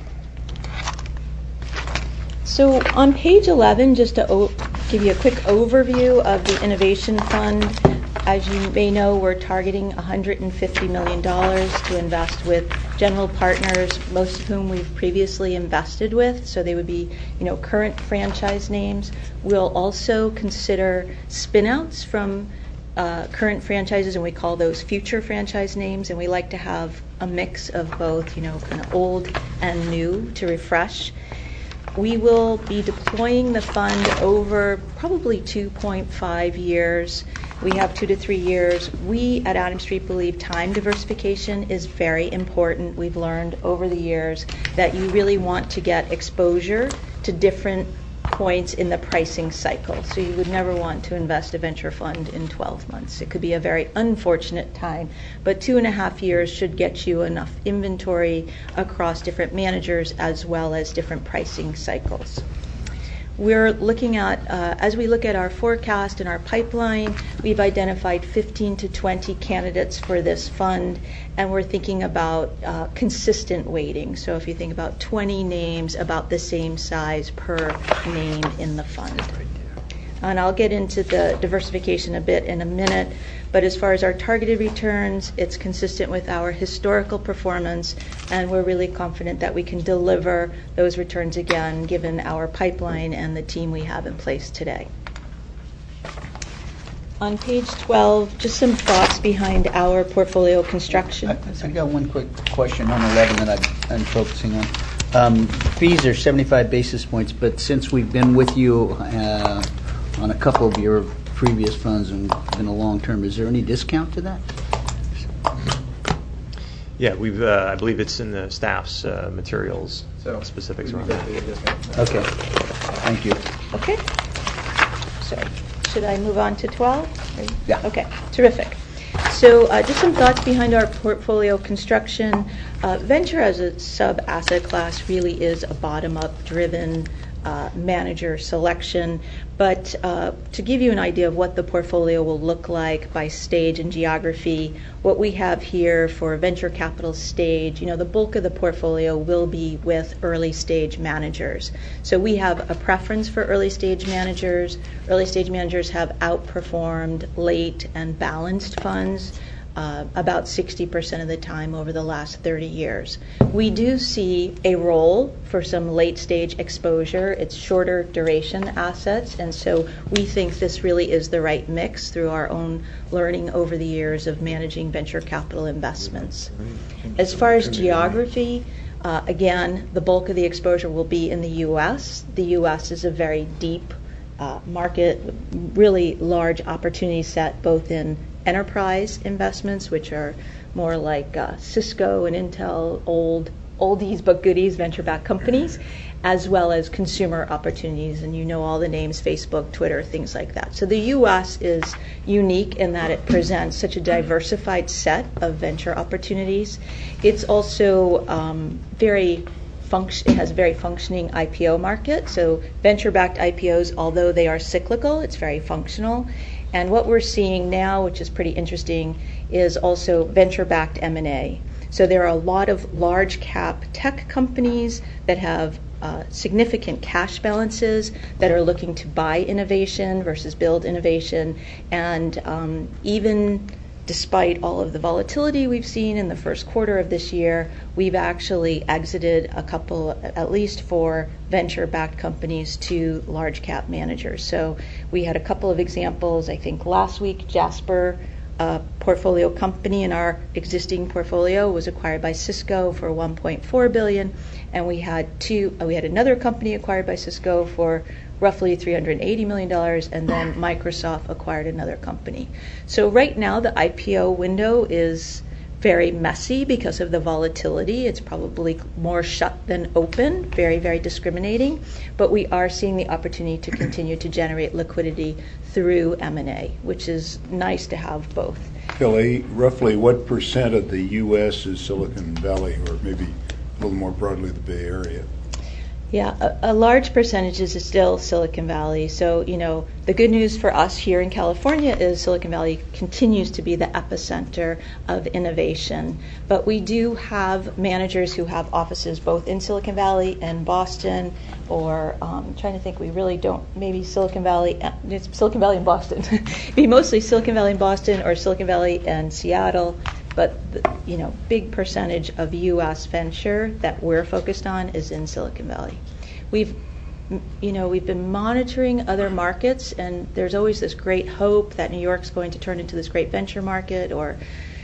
So on page eleven, just to o- give you a quick overview of the Innovation Fund, as you may know, we're targeting one hundred fifty million dollars to invest with general partners, most of whom we've previously invested with, so they would be, you know, current franchise names. We'll also consider spin-outs from uh, current franchises, and we call those future franchise names, and we like to have a mix of both, you know, kind of old and new to refresh. We will be deploying the fund over probably two point five years. We have two to three years. We at Adam Street believe time diversification is very important. We've learned over the years that you really want to get exposure to different points in the pricing cycle. So you would never want to invest a venture fund in twelve months. It could be a very unfortunate time, but two and a half years should get you enough inventory across different managers as well as different pricing cycles. We're looking at, uh, as we look at our forecast and our pipeline, we've identified fifteen to twenty candidates for this fund, and we're thinking about uh, consistent weighting. So if you think about twenty names, about the same size per name in the fund. And I'll get into the diversification a bit in a minute, but as far as our targeted returns, it's consistent with our historical performance, and we're really confident that we can deliver those returns again, given our pipeline and the team we have in place today. On page twelve, just some thoughts behind our portfolio construction. I, I got one quick question on eleven that I, I'm focusing on. Um, fees are seventy-five basis points, but since we've been with you uh, on a couple of your previous funds and been a long term, is there any discount to that? Yeah, we've. Uh, I believe it's in the staff's uh, materials. So specifics around that. Okay, thank you. Okay. So should I move on to twelve? Yeah. Okay, terrific. So uh, just some thoughts behind our portfolio construction. Uh, venture as a sub-asset class really is a bottom-up driven uh, manager selection. But uh, to give you an idea of what the portfolio will look like by stage and geography, what we have here for venture capital stage, you know, the bulk of the portfolio will be with early stage managers. So we have a preference for early stage managers. Early stage managers have outperformed late and balanced funds uh, about sixty percent of the time over the last thirty years. We do see a role for some late stage exposure. It's shorter duration assets, and so we think this really is the right mix through our own learning over the years of managing venture capital investments. As far as geography, uh, again, the bulk of the exposure will be in the U S. The U S is a very deep uh, market, really large opportunity set, both in enterprise investments, which are more like uh, Cisco and Intel, old oldies but goodies venture-backed companies, as well as consumer opportunities, and you know all the names, Facebook, Twitter, things like that. So the U S is unique in that it presents such a diversified set of venture opportunities. It's also um, very function, it has a very functioning I P O market. So venture-backed I P Os, although they are cyclical, it's very functional. And what we're seeing now, which is pretty interesting, is also venture-backed M and A. So there are a lot of large cap tech companies that have uh, significant cash balances that are looking to buy innovation versus build innovation. And um, even despite all of the volatility we've seen in the first quarter of this year, we've actually exited a couple, at least four venture-backed companies to large cap managers. So we had a couple of examples, I think last week, Jasper, a portfolio company in our existing portfolio, was acquired by Cisco for one point four billion dollars, and we had two. Uh, we had another company acquired by Cisco for roughly three hundred eighty million dollars, and then Microsoft acquired another company. So right now the I P O window is very messy because of the volatility. It's probably more shut than open, very, very discriminating. But we are seeing the opportunity to continue to generate liquidity through M and A, which is nice to have both. Kelly, roughly what percent of the U S is Silicon Valley, or maybe a little more broadly the Bay Area? Yeah, a, a large percentage is still Silicon Valley. So, you know, the good news for us here in California is Silicon Valley continues to be the epicenter of innovation. But we do have managers who have offices both in Silicon Valley and Boston, or um, I'm trying to think, we really don't, maybe Silicon Valley, it's Silicon Valley and Boston. It'd be mostly Silicon Valley and Boston, or Silicon Valley and Seattle. But the, you know, big percentage of U S venture that we're focused on is in Silicon Valley. We've, you know, we've been monitoring other markets, and there's always this great hope that New York's going to turn into this great venture market, or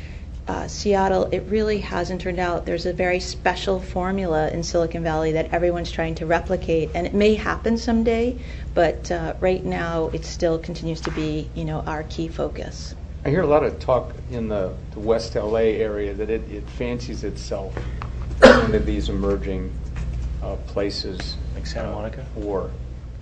uh, Seattle. It really hasn't turned out. There's a very special formula in Silicon Valley that everyone's trying to replicate, and it may happen someday, but uh, right now it still continues to be, you know, our key focus. I hear a lot of talk in the, the West L A area that it, it fancies itself one of these emerging uh, places. Like Santa Monica? Or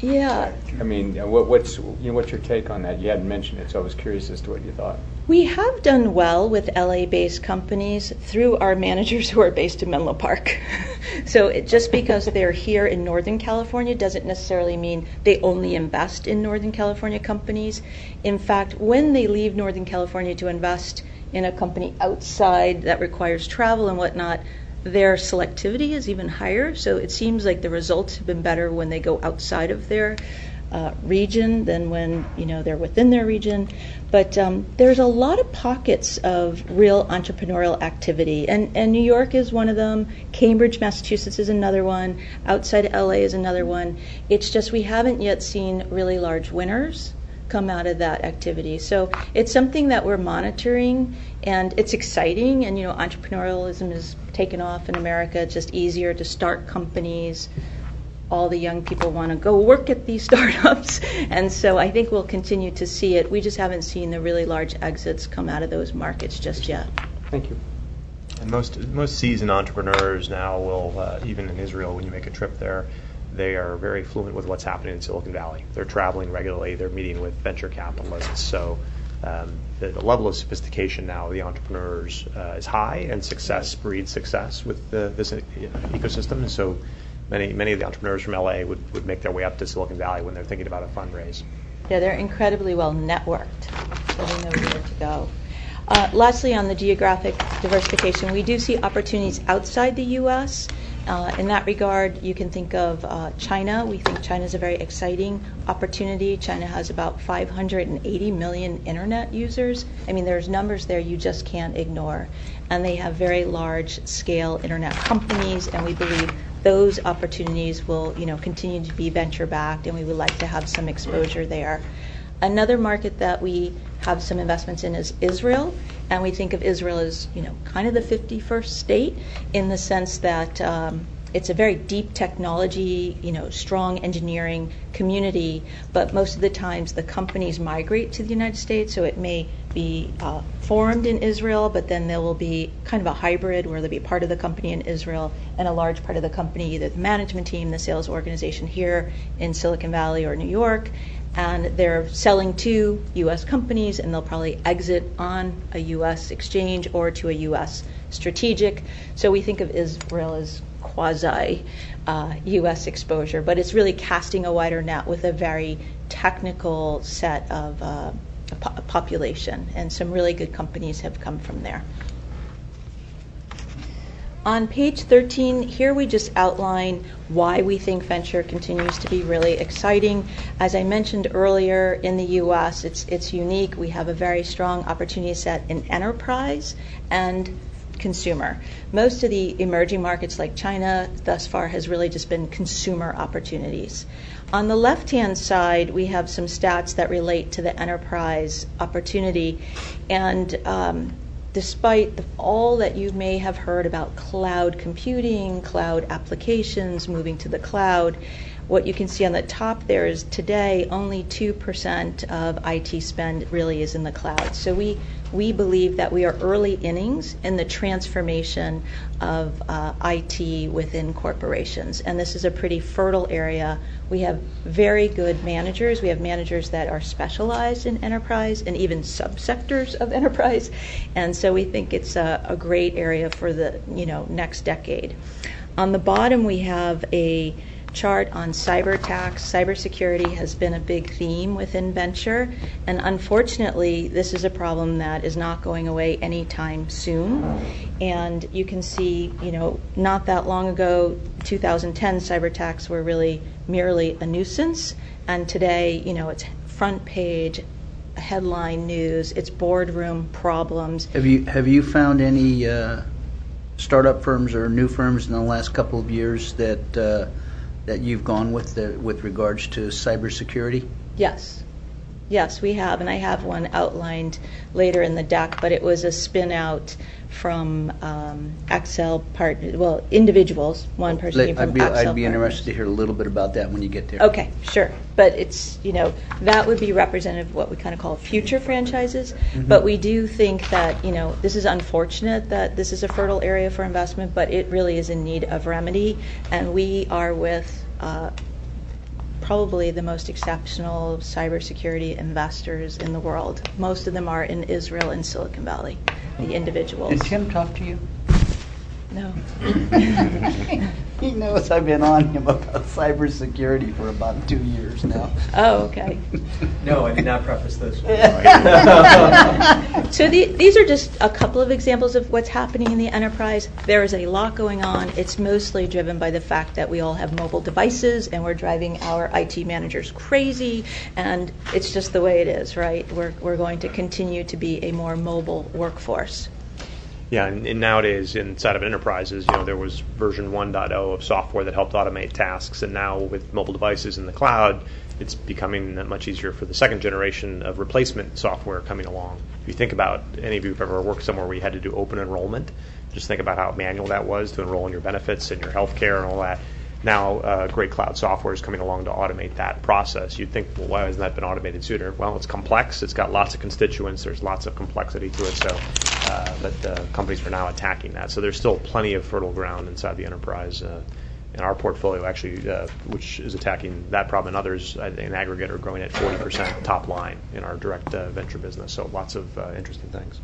Yeah. I mean, uh, what, what's you know what's your take on that? You hadn't mentioned it, so I was curious as to what you thought. We have done well with L A-based companies through our managers who are based in Menlo Park. So it, just because they're here in Northern California doesn't necessarily mean they only invest in Northern California companies. In fact, when they leave Northern California to invest in a company outside that requires travel and whatnot, their selectivity is even higher. So it seems like the results have been better when they go outside of their uh, region than when you know they're within their region. But um, there's a lot of pockets of real entrepreneurial activity, and, and New York is one of them. Cambridge, Massachusetts is another one. Outside L A is another one. It's just we haven't yet seen really large winners come out of that activity. So it's something that we're monitoring, and it's exciting. And you know, entrepreneurialism is taken off in America. It's just easier to start companies. All the young people want to go work at these startups, and so I think we'll continue to see it. We just haven't seen the really large exits come out of those markets just yet. Thank you. And most most seasoned entrepreneurs now will, uh, even in Israel, when you make a trip there, they are very fluent with what's happening in Silicon Valley. They're traveling regularly. They're meeting with venture capitalists. So um, the, the level of sophistication now of the entrepreneurs uh, is high, and success breeds success with the, this uh, ecosystem. And so many many of the entrepreneurs from L A would, would make their way up to Silicon Valley when they're thinking about a fundraise. Yeah, they're incredibly well networked, so they know where to go. Uh, lastly, on the geographic diversification, we do see opportunities outside the U S Uh, in that regard, you can think of uh, China. We think China is a very exciting opportunity. China has about five hundred eighty million internet users. I mean, there's numbers there you just can't ignore. And they have very large-scale internet companies, and we believe those opportunities will, you know, continue to be venture-backed, and we would like to have some exposure there. Another market that we have some investments in is Israel, and we think of Israel as, you know, kind of the fifty-first state in the sense that um, it's a very deep technology, you know, strong engineering community, but most of the times the companies migrate to the United States, so it may be uh, formed in Israel, but then there will be kind of a hybrid where there'll be part of the company in Israel and a large part of the company, either the management team, the sales organization here in Silicon Valley or New York, and they're selling to U S companies, and they'll probably exit on a U S exchange or to a U S strategic. So we think of Israel as quasi uh, U S exposure, but it's really casting a wider net with a very technical set of uh, a po- a population, and some really good companies have come from there. On page thirteen, here we just outline why we think venture continues to be really exciting. As I mentioned earlier, in the U S, it's it's unique. We have a very strong opportunity set in enterprise and consumer. Most of the emerging markets like China thus far has really just been consumer opportunities. On the left-hand side, we have some stats that relate to the enterprise opportunity, and um, despite the, all that you may have heard about cloud computing, cloud applications, moving to the cloud, what you can see on the top there is today only two percent of I T spend really is in the cloud. So we we believe that we are early innings in the transformation of uh, I T within corporations. And this is a pretty fertile area. We have very good managers. We have managers that are specialized in enterprise and even subsectors of enterprise. And so we think it's a, a great area for the you know next decade. On the bottom, we have a chart on cyber attacks. Cybersecurity has been a big theme within venture, and unfortunately, this is a problem that is not going away anytime soon. And you can see, you know, not that long ago, two thousand ten, cyber attacks were really merely a nuisance, and today, you know, it's front page, headline news, it's boardroom problems. Have you have you found any uh, startup firms or new firms in the last couple of years that uh, that you've gone with the, with regards to cybersecurity? Yes. Yes, we have, and I have one outlined later in the deck, but it was a spin out from um, Excel part, well, individuals, one person Let- came from I'd be, Excel I'd be partners. interested to hear a little bit about that when you get there. Okay, sure. But it's, you know, that would be representative of what we kind of call future franchises. Mm-hmm. But we do think that, you know, this is unfortunate that this is a fertile area for investment, but it really is in need of remedy. And we are with uh, probably the most exceptional cybersecurity investors in the world. Most of them are in Israel and Silicon Valley, the individuals. Did Tim talk to you? No. He knows I've been on him about cybersecurity for about two years now. Oh, okay. No, I did not preface this. So the, these are just a couple of examples of what's happening in the enterprise. There is a lot going on. It's mostly driven by the fact that we all have mobile devices and we're driving our I T managers crazy, and it's just the way it is, right? We're, we're going to continue to be a more mobile workforce. Yeah, and, and nowadays inside of enterprises, you know, there was version one point oh of software that helped automate tasks, and now with mobile devices in the cloud, it's becoming much easier for the second generation of replacement software coming along. If you think about, any of you who've ever worked somewhere where you had to do open enrollment, just think about how manual that was to enroll in your benefits and your health care and all that. Now, uh, great cloud software is coming along to automate that process. You'd think, well, why hasn't that been automated sooner? Well, it's complex. It's got lots of constituents. There's lots of complexity to it. So, uh, but uh, companies are now attacking that. So there's still plenty of fertile ground inside the enterprise. Uh, and our portfolio, actually, uh, which is attacking that problem, and others uh, in aggregate are growing at forty percent top line in our direct uh, venture business. So lots of uh, interesting things.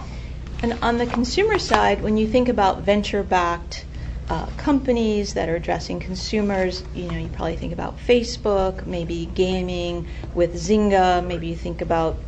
And on the consumer side, when you think about venture-backed Uh, companies that are addressing consumers, you know, you probably think about Facebook, maybe gaming with Zynga, maybe you think about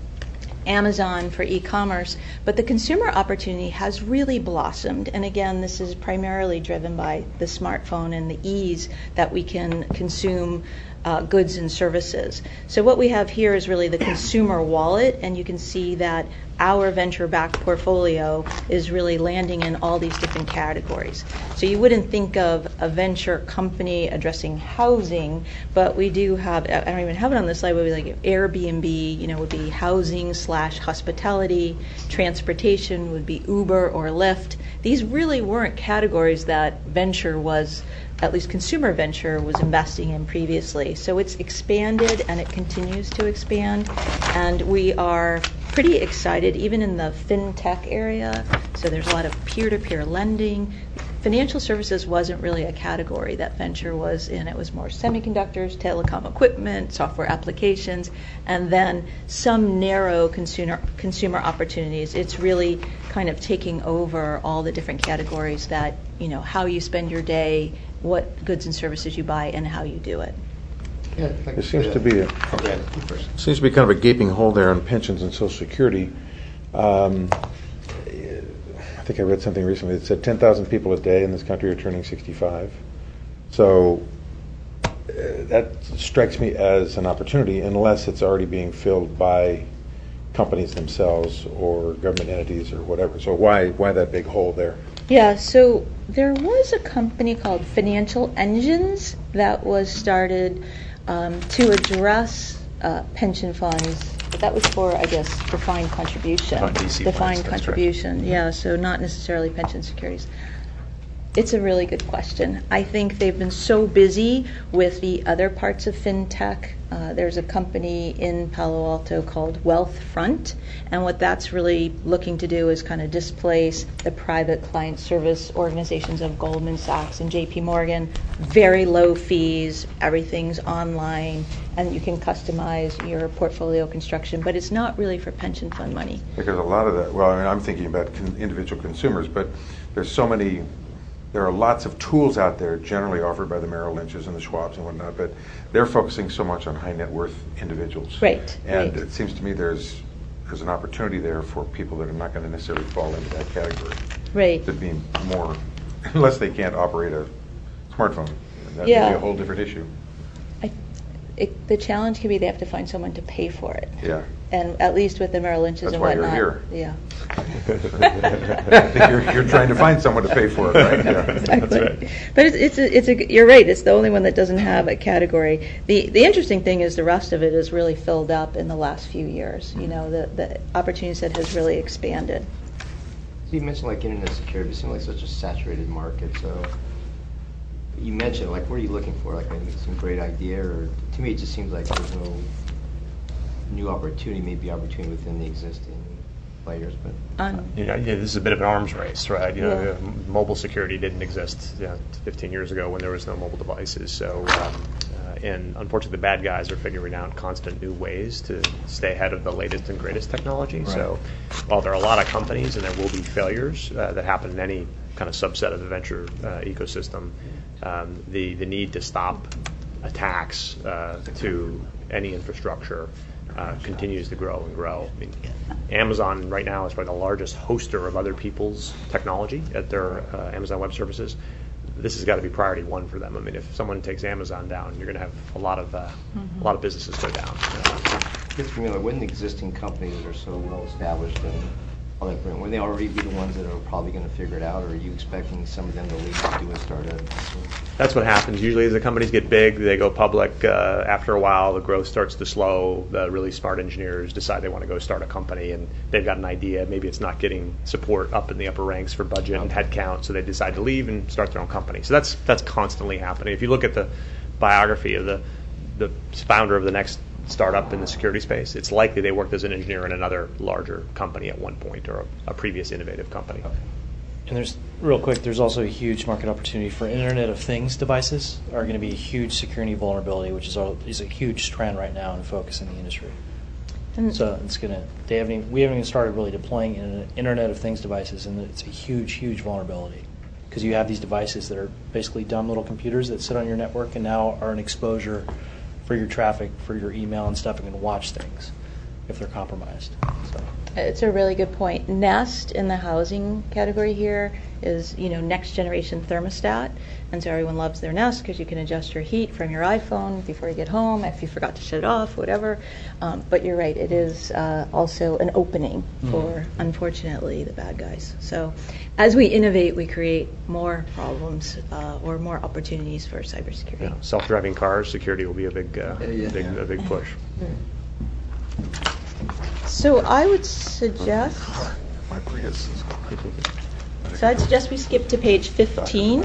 Amazon for e-commerce, but the consumer opportunity has really blossomed. And again, this is primarily driven by the smartphone and the ease that we can consume uh, goods and services. So what we have here is really the consumer wallet, and you can see that our venture-backed portfolio is really landing in all these different categories. So you wouldn't think of a venture company addressing housing, but we do have, I don't even have it on this slide, but we like Airbnb, you know, would be housing slash hospitality. Transportation would be Uber or Lyft. These really weren't categories that venture was, at least consumer venture, was investing in previously. So it's expanded and it continues to expand. And we are pretty excited, even in the fintech area. So there's a lot of peer-to-peer lending. Financial services wasn't really a category that venture was in. It was more semiconductors, telecom equipment, software applications, and then some narrow consumer consumer opportunities. It's really kind of taking over all the different categories that, you know, how you spend your day, what goods and services you buy, and how you do it. There seems to be a seems to be kind of a gaping hole there on pensions and Social Security. Um, I think I read something recently that said ten thousand people a day in this country are turning sixty-five. So uh, that strikes me as an opportunity, unless it's already being filled by companies themselves or government entities or whatever. So why why that big hole there? Yeah, so there was a company called Financial Engines that was started um, to address uh, pension funds. But that was for, I guess, defined contribution. Defined D C Defined plans, contribution, yeah, so not necessarily pension securities. It's a really good question. I think they've been so busy with the other parts of fintech. Uh, there's a company in Palo Alto called Wealthfront, and what that's really looking to do is kind of displace the private client service organizations of Goldman Sachs and J P Morgan. Very low fees, everything's online, and you can customize your portfolio construction, but it's not really for pension fund money. Because a lot of that, well, I mean, I'm thinking about con- individual consumers, but there's so many. There are lots of tools out there generally offered by the Merrill Lynches and the Schwabs and whatnot, but they're focusing so much on high net worth individuals. Right. And right. it seems to me there's there's an opportunity there for people that are not going to necessarily fall into that category. Right. To be more, unless they can't operate a smartphone. That Yeah. would be a whole different issue. I, it, the challenge could be they have to find someone to pay for it. Yeah. And at least with the Merrill Lynches That's and why whatnot. you're Yeah. you're, you're trying to find someone to pay for it, right? Yeah. Exactly. right. But it's it's a, it's a you're right. It's the only one that doesn't have a category. The the interesting thing is the rest of it is really filled up in the last few years. You know, the the opportunity set has really expanded. So you mentioned like internet security. It seems like such a saturated market. So you mentioned like, what are you looking for? Like maybe some great idea, or to me it just seems like there's no new opportunity, maybe opportunity within the existing players, but Um, Yeah, yeah, this is a bit of an arms race, right? You know, Yeah. uh, mobile security didn't exist you know, fifteen years ago when there was no mobile devices. So um, uh, and unfortunately, the bad guys are figuring out constant new ways to stay ahead of the latest and greatest technology. Right. So while there are a lot of companies and there will be failures uh, that happen in any kind of subset of the venture uh, ecosystem, um, the, the need to stop attacks uh, to any infrastructure uh, continues to grow and grow. I mean, Amazon right now is probably the largest hoster of other people's technology at their uh, Amazon Web Services. This has got to be priority one for them. I mean, if someone takes Amazon down, you're going to have a lot of uh, mm-hmm. a lot of businesses go down. Uh, I guess for me, like, wouldn't existing companies that are so well established and like, wouldn't they already be the ones that are probably going to figure it out, or are you expecting some of them to leave to do a startup? That's what happens. Usually as the companies get big, they go public. Uh, after a while, the growth starts to slow. The really smart engineers decide they want to go start a company, and they've got an idea. Maybe it's not getting support up in the upper ranks for budget and headcount, so they decide to leave and start their own company. So that's that's constantly happening. If you look at the biography of the the founder of the next startup in the security space, it's likely they worked as an engineer in another larger company at one point, or a, a previous innovative company. Okay. And there's, real quick, there's also a huge market opportunity for Internet of Things devices are going to be a huge security vulnerability, which is a, is a huge trend right now and focus in the industry. And so it's going to, they haven't even, we haven't even started really deploying Internet of Things devices, and it's a huge, huge vulnerability. Because you have these devices that are basically dumb little computers that sit on your network and now are an exposure for your traffic, for your email and stuff, and can watch things if they're compromised. So. It's a really good point. Nest in the housing category here is, you know, next generation thermostat, and so everyone loves their Nest because you can adjust your heat from your iPhone before you get home, if you forgot to shut it off, whatever. Um, but you're right, it is uh, also an opening for, mm. unfortunately, the bad guys. So as we innovate, we create more problems uh, or more opportunities for cybersecurity. Yeah. Self-driving cars, security will be a big, uh, yeah, yeah, big, yeah. a big push. Mm. So I would suggest. So I'd suggest we skip to page fifteen.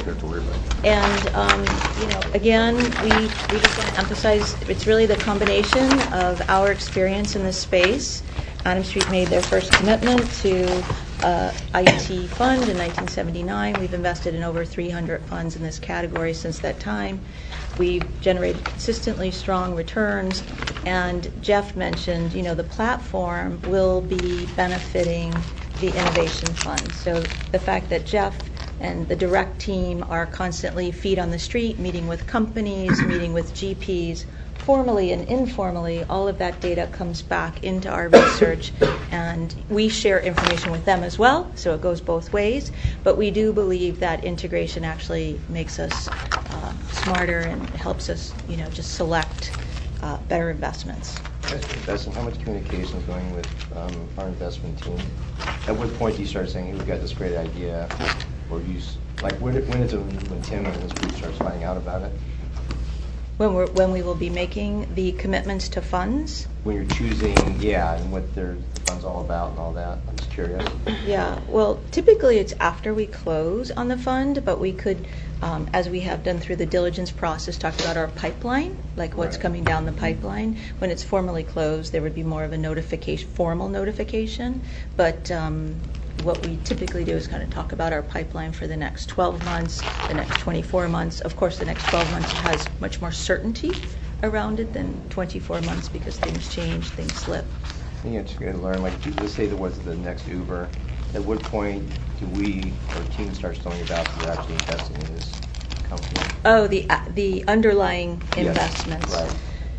And um, you know, again, we we just want to emphasize it's really the combination of our experience in this space. Adams Street made their first commitment to uh, I T fund in nineteen seventy-nine. We've invested in over three hundred funds in this category since that time. We've generated consistently strong returns, and Jeff mentioned, you know, the platform will be benefiting the innovation fund. So the fact that Jeff and the direct team are constantly feet on the street, meeting with companies, meeting with G Ps, formally and informally, all of that data comes back into our research, and we share information with them as well, so it goes both ways. But we do believe that integration actually makes us uh, smarter and helps us, you know, just select uh, better investments. How much communication is going with um, our investment team? At what point do you start saying, hey, we've got this great idea, or you, like, when, when is it when Tim and his group starts finding out about it? When, we're, when we will be making the commitments to funds? When you're choosing, yeah, and what their the fund's all about and all that. I'm just curious. Yeah, well, typically it's after we close on the fund, but we could, um, as we have done through the diligence process, talk about our pipeline, like what's right. coming down the pipeline. When it's formally closed, there would be more of a notification, formal notification, but um, what we typically do is kind of talk about our pipeline for the next twelve months, the next twenty-four months. Of course, the next twelve months has much more certainty around it than twenty-four months because things change, things slip. Yeah, it's going to learn, like, let's say there was the next Uber. At what point do we, or team starts knowing about that we're actually investing in this company? Oh, the uh, the underlying yes, investments. Right.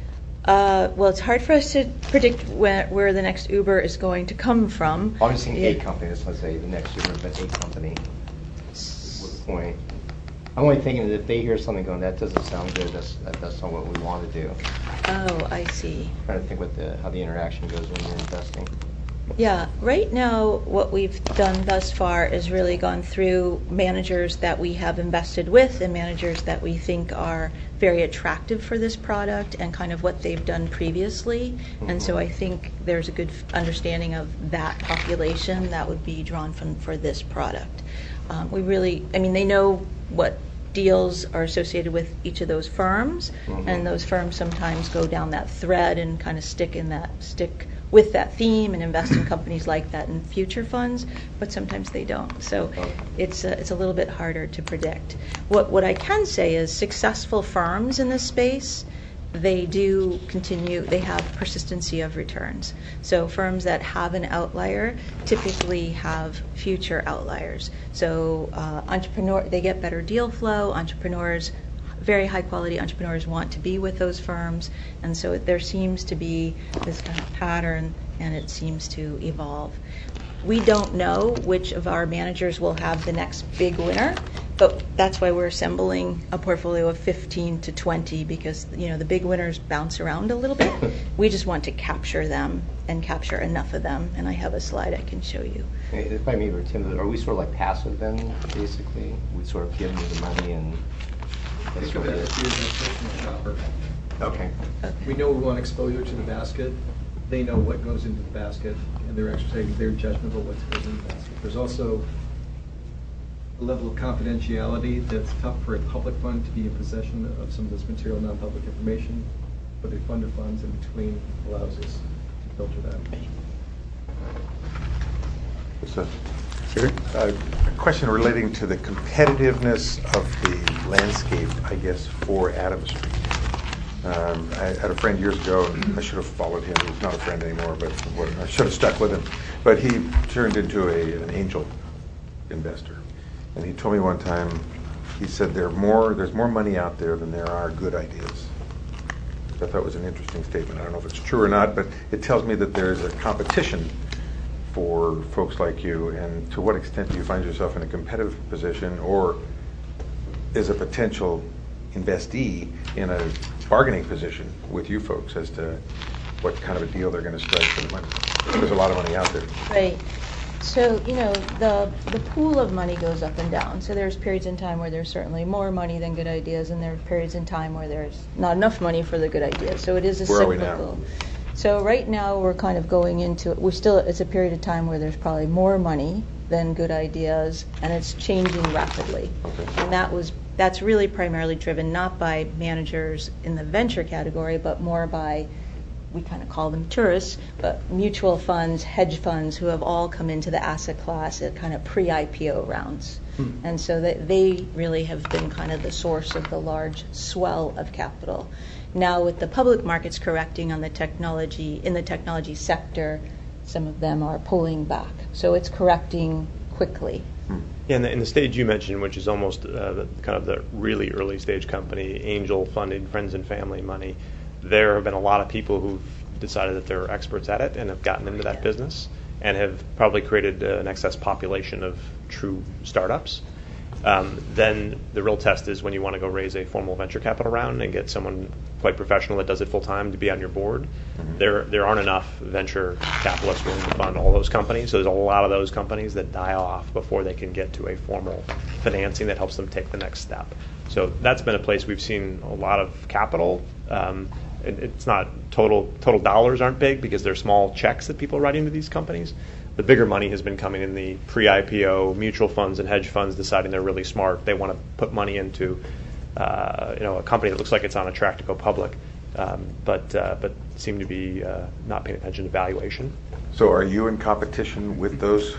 Uh, well, it's hard for us to predict where, where the next Uber is going to come from. Obviously, yeah. a company. Let's say the next Uber, but a company. What point? I'm only thinking that if they hear something going, that doesn't sound good. That's that, that's not what we want to do. Oh, I see. I'm trying to think what the how the interaction goes when you're investing. Yeah, right now what we've done thus far is really gone through managers that we have invested with and managers that we think are very attractive for this product and kind of what they've done previously. Mm-hmm. And so I think there's a good understanding of that population that would be drawn from for this product. Um, we really, I mean, they know what deals are associated with each of those firms, mm-hmm. and those firms sometimes go down that thread and kind of stick in that stick with that theme and invest in companies like that in future funds, but sometimes they don't. So it's a, it's a little bit harder to predict. What what I can say is successful firms in this space they do continue, they have persistency of returns. So firms that have an outlier typically have future outliers. So uh, entrepreneur, they get better deal flow. Entrepreneurs, very high quality entrepreneurs want to be with those firms. And so there seems to be this kind of pattern, and it seems to evolve. We don't know which of our managers will have the next big winner, but that's why we're assembling a portfolio of fifteen to twenty, because you know the big winners bounce around a little bit. We just want to capture them and capture enough of them, and I have a slide I can show you. If I may, or Tim, are we sort of like passive then, basically? We sort of give them the money and that's Think what of it it as is. being an efficient shopper. Okay. We know we want exposure to the basket. They know what goes into the basket, and they're exercising their judgment about what goes in the basket. There's also a level of confidentiality that's tough for a public fund to be in possession of some of this material, non-public information, but a fund of funds in between allows us to filter that. It's a, a question relating to the competitiveness of the landscape, I guess, for Adams Street. Um, I had a friend years ago, and I should have followed him. He's not a friend anymore, but I should have stuck with him. But he turned into a, an angel investor. And he told me one time, he said there are more, there's more money out there than there are good ideas. I thought it was an interesting statement. I don't know if it's true or not, but it tells me that there's a competition for folks like you. And to what extent do you find yourself in a competitive position, or is a potential investee in a bargaining position with you folks as to what kind of a deal they're going to strike for the money? There's a lot of money out there. Right. So, you know, the the pool of money goes up and down. So there's periods in time where there's certainly more money than good ideas, and there are periods in time where there's not enough money for the good ideas. So it is a Where are we cyclical. now? So right now we're kind of going into, we're still, it's a period of time where there's probably more money than good ideas, and it's changing rapidly. Okay. And that was, that's really primarily driven not by managers in the venture category, but more by, we kind of call them tourists, but mutual funds, hedge funds, who have all come into the asset class at kind of pre-I P O rounds. Hmm. And so that they really have been kind of the source of the large swell of capital. Now with the public markets correcting on the technology, in the technology sector, some of them are pulling back. So it's correcting quickly. Yeah, in the, in the stage you mentioned, which is almost uh, the, kind of the really early stage company, angel funded, friends and family money, there have been a lot of people who've decided that they're experts at it and have gotten into that business and have probably created uh, an excess population of true startups. Um, then the real test is when you want to go raise a formal venture capital round and get someone quite professional that does it full time to be on your board. Mm-hmm. There there aren't enough venture capitalists willing to fund all those companies. So there's a lot of those companies that die off before they can get to a formal financing that helps them take the next step. So that's been a place we've seen a lot of capital. Um, it, it's not total total dollars aren't big because they're small checks that people are writing to these companies. The bigger money has been coming in the pre-I P O mutual funds and hedge funds deciding they're really smart. They want to put money into uh, you know a company that looks like it's on a track to go public, um, but uh, but seem to be uh, not paying attention to valuation. So are you in competition with those?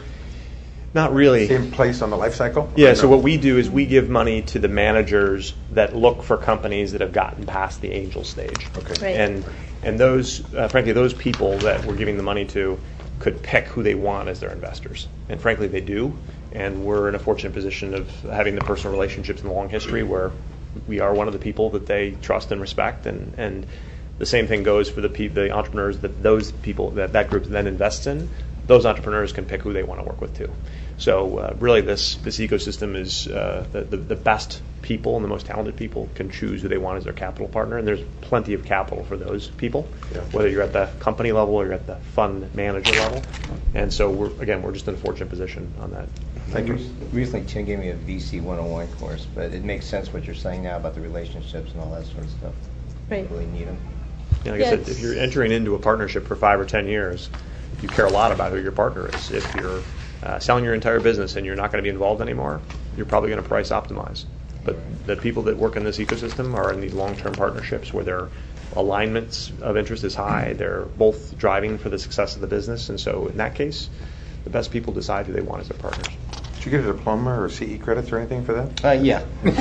Not really. Same place on the life cycle? Yeah, so what we do is we give money to the managers that look for companies that have gotten past the angel stage. Okay. Right. And and those, uh, frankly, those people that we're giving the money to could pick who they want as their investors. And frankly, they do. And we're in a fortunate position of having the personal relationships and the long history where we are one of the people that they trust and respect. And, and the same thing goes for the pe- the entrepreneurs that those people, that, that group then invests in. Those entrepreneurs can pick who they want to work with too. So uh, really this this ecosystem is uh, the, the, the best people and the most talented people can choose who they want as their capital partner, and there's plenty of capital for those people, yeah. Whether you're at the company level or you're at the fund manager level. And so we're again we're just in a fortunate position on that. Thank you. Recently Tim gave me a V C one oh one course, but it makes sense what you're saying now about the relationships and all that sort of stuff. Right. You really need them. You know, like Yeah, I said, it's- if you're entering into a partnership for five or ten years, you care a lot about who your partner is. If you're uh, selling your entire business and you're not going to be involved anymore, you're probably going to price optimize. But the people that work in this ecosystem are in these long-term partnerships where their alignments of interest is high. They're both driving for the success of the business. And so in that case, the best people decide who they want as their partners. Did you get a diploma or C E credits or anything for that? Uh, yeah.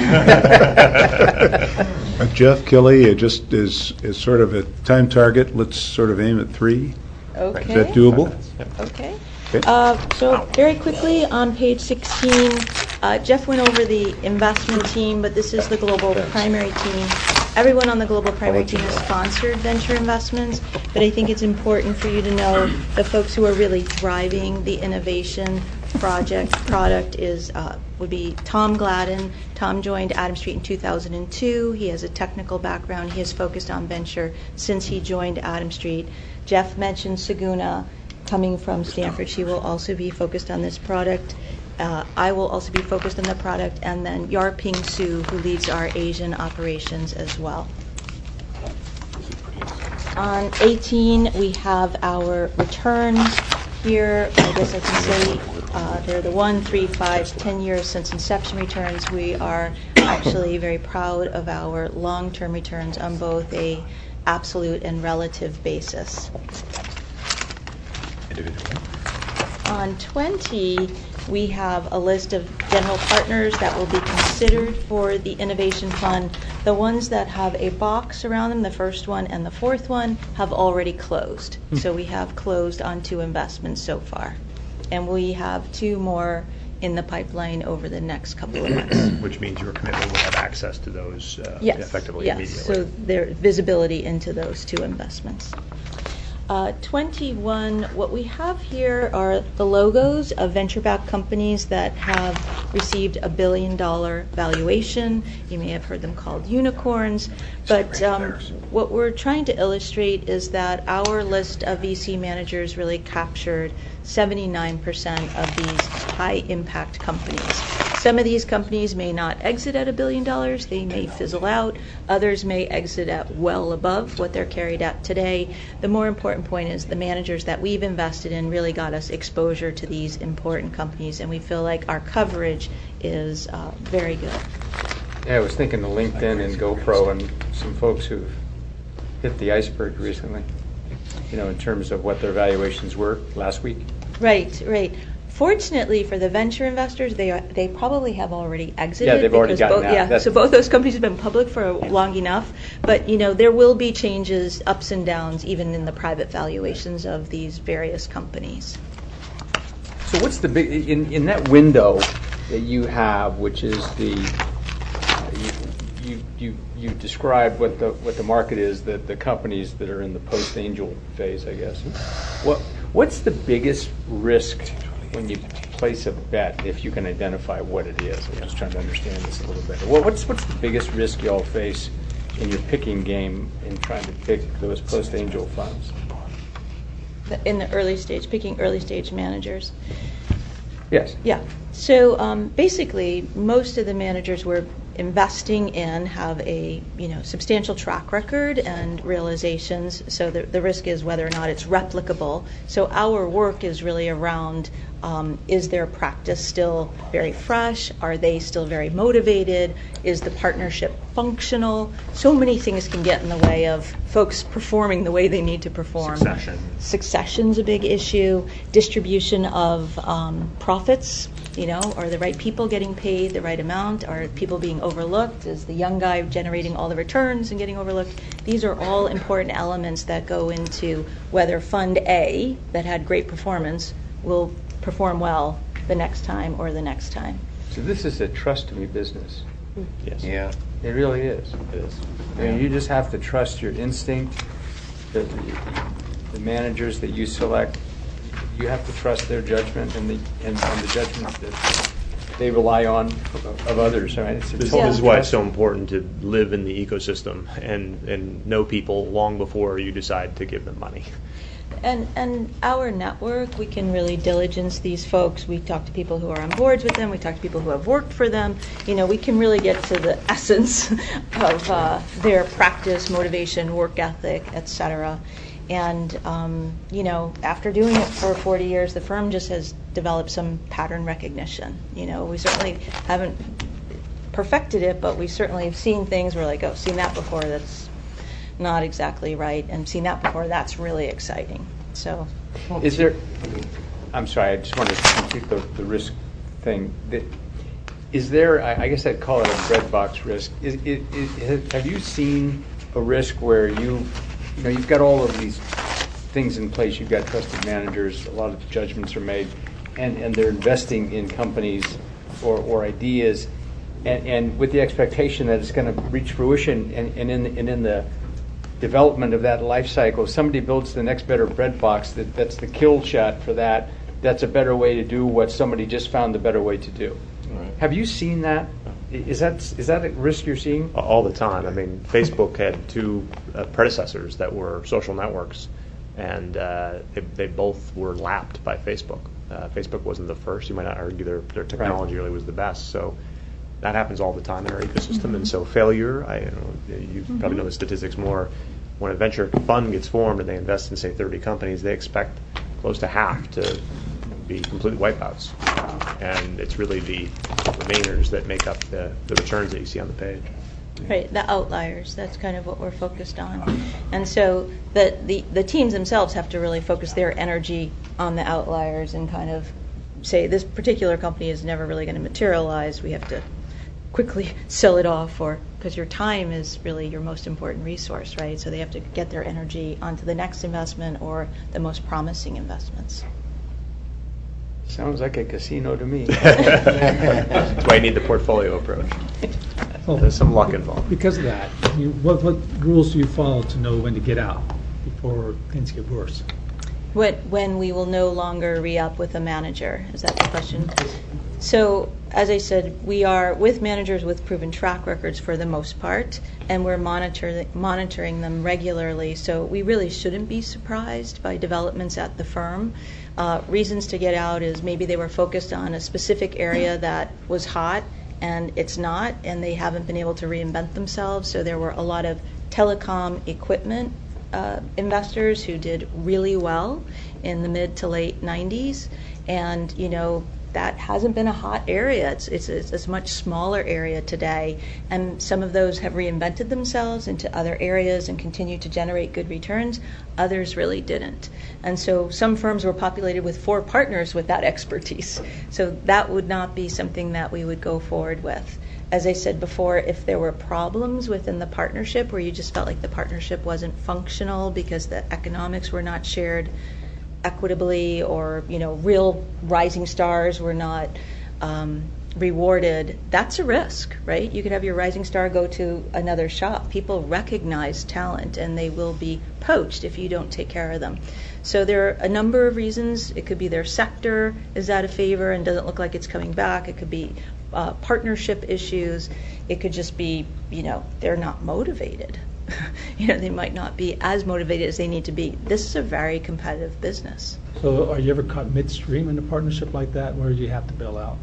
Uh, Jeff, Kelly, uh, just as, as sort of a time target, let's sort of aim at three. Okay. Is that doable? Okay. Okay. Uh, So very quickly, on page sixteen, uh, Jeff went over the investment team, but this is the global primary team. Everyone on the global primary team has sponsored venture investments, but I think it's important for you to know the folks who are really driving the innovation project product is uh, would be Tom Gladden. Tom joined Adam Street in two thousand two. He has a technical background. He has focused on venture since he joined Adam Street. Jeff mentioned Saguna coming from Stanford. She will also be focused on this product. Uh, I will also be focused on the product, and then Yarping Su, who leads our Asian operations as well. On eighteen, we have our returns here. I guess I can say uh, they're the one, three, five, ten years since inception returns. We are actually very proud of our long-term returns on both a absolute and relative basis. On twenty, we have a list of general partners that will be considered for the Innovation Fund. The ones that have a box around them, the first one and the fourth one, have already closed. Hmm. So we have closed on two investments so far. And we have two more in the pipeline over the next couple of months. Which means your commitment will have access to those uh, yes, effectively yes. immediately. So there's visibility into those two investments. Uh, twenty-one, what we have here are the logos of venture-backed companies that have received a billion-dollar valuation. You may have heard them called unicorns. But um, what we're trying to illustrate is that our list of V C managers really captured seventy-nine percent of these high-impact companies. Some of these companies may not exit at a billion dollars. They may fizzle out. Others may exit at well above what they're carried at today. The more important point is the managers that we've invested in really got us exposure to these important companies, and we feel like our coverage is uh, very good. Yeah, I was thinking of LinkedIn and GoPro and some folks who've hit the iceberg recently, you know, in terms of what their valuations were last week. Right, right. Fortunately for the venture investors, they are, they probably have already exited. Yeah, they've already gotten both, out. Yeah, That's so both those companies have been public for long enough. But you know, there will be changes, ups and downs, even in the private valuations of these various companies. So what's the big in in that window that you have, which is the uh, you, you you you described what the what the market is, that the companies that are in the post angel phase, I guess. What what's the biggest risk when you place a bet, if you can identify what it is? I'm just trying to understand this a little better. Well, what's what's the biggest risk you all face in your picking game in trying to pick those post-angel funds? In the early stage, picking early stage managers. Yes. Yeah. So um, basically, most of the managers we're investing in have a you know substantial track record and realizations. So the, the risk is whether or not it's replicable. So our work is really around um, is their practice still very fresh? Are they still very motivated? Is the partnership functional? So many things can get in the way of folks performing the way they need to perform. Succession. Succession's a big issue. Distribution of um, profits. You know, are the right people getting paid the right amount? Are people being overlooked? Is the young guy generating all the returns and getting overlooked? These are all important elements that go into whether Fund A, that had great performance, will perform well the next time or the next time. So this is a trust me business. Yes. Yeah. It really is. It is. I mean, you just have to trust your instinct. The, the managers that you select, you have to trust their judgment and the and, and the judgments that they rely on of others. Right? It's, it's This, this is why it's so important to live in the ecosystem and, and know people long before you decide to give them money. And and our network, we can really diligence these folks. We talk to people who are on boards with them. We talk to people who have worked for them. You know, we can really get to the essence of uh, their practice, motivation, work ethic, et cetera. And, um, you know, after doing it for forty years, the firm just has developed some pattern recognition. You know, we certainly haven't perfected it, but we certainly have seen things where, like, oh, seen that before, that's not exactly right, and seen that before, that's really exciting. So, is there, I'm sorry, I just wanted to complete the, the risk thing. That, is there, I I guess I'd call it a breadbox risk. Is, is, is, have you seen a risk where you, you know, you've got all of these things in place, you've got trusted managers, a lot of judgments are made, and, and they're investing in companies or, or ideas, and, and with the expectation that it's going to reach fruition, and, and, in, and in the development of that life cycle, if somebody builds the next better bread box, that, that's the kill shot for that, that's a better way to do what somebody just found the better way to do. Right. Have you seen that? Is that is that a risk you're seeing? All the time. I mean, Facebook had two uh, predecessors that were social networks, and uh, they, they both were lapped by Facebook. Uh, Facebook wasn't the first. You might not argue their, their technology right. really was the best. So that happens all the time in our ecosystem. Mm-hmm. And so failure, I, you, know, you mm-hmm. probably know the statistics more. When a venture fund gets formed and they invest in, say, thirty companies, they expect close to half to be complete wipeouts. Uh, and it's really the remainers that make up the, the returns that you see on the page. Right, the outliers, that's kind of what we're focused on. And so the, the, the teams themselves have to really focus their energy on the outliers and kind of say, this particular company is never really going to materialize. We have to quickly sell it off, or because your time is really your most important resource, right? So they have to get their energy onto the next investment or the most promising investments. Sounds like a casino to me. That's why you need the portfolio approach. Well, there's some luck involved. Because of that, you, what, what rules do you follow to know when to get out before things get worse? What, when we will no longer re-up with a manager? Is that the question? So, as I said, we are with managers with proven track records for the most part, and we're monitor, monitoring them regularly. So we really shouldn't be surprised by developments at the firm. Uh, reasons to get out is maybe they were focused on a specific area that was hot, and it's not, and they haven't been able to reinvent themselves. So there were a lot of telecom equipment uh, investors who did really well in the mid to late nineties, and you know that hasn't been a hot area. It's, it's, it's a much smaller area today, and some of those have reinvented themselves into other areas and continue to generate good returns. Others really didn't. And so some firms were populated with four partners with that expertise. So that would not be something that we would go forward with. As I said before, if there were problems within the partnership where you just felt like the partnership wasn't functional because the economics were not shared equitably, or you know, real rising stars were not um, rewarded, that's a risk, right? You could have your rising star go to another shop. People recognize talent, and they will be poached if you don't take care of them. So there are a number of reasons. It could be their sector is out of favor and doesn't look like it's coming back. It could be uh, partnership issues. It could just be, you know, they're not motivated. You know, they might not be as motivated as they need to be. This is a very competitive business. So are you ever caught midstream in a partnership like that where you have to bail out?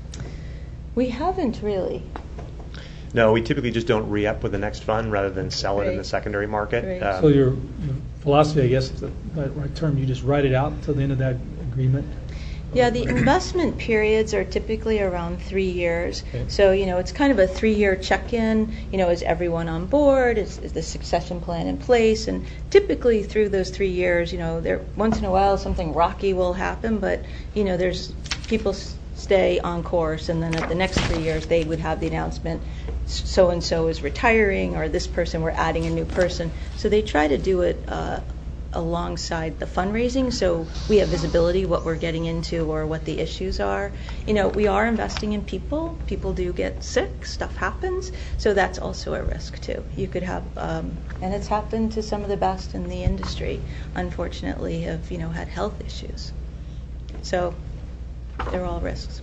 We haven't really. No, we typically just don't re-up with the next fund rather than sell it right. in the secondary market. Right. Um, so your, your philosophy, I guess, is the right term, you just write it out until the end of that agreement? Yeah, the investment periods are typically around three years. Okay. So, you know, it's kind of a three-year check-in. You know, is everyone on board? Is, is the succession plan in place? And typically through those three years, you know, there once in a while something rocky will happen, but, you know, there's people s- stay on course, and then at the next three years they would have the announcement, so-and-so is retiring, or this person, we're adding a new person. So they try to do it uh, alongside the fundraising, so we have visibility what we're getting into or what the issues are. You know, we are investing in people. People do get sick, stuff happens, so that's also a risk too. You could have, um, and it's happened to some of the best in the industry, unfortunately, have, you know, had health issues. So they're all risks.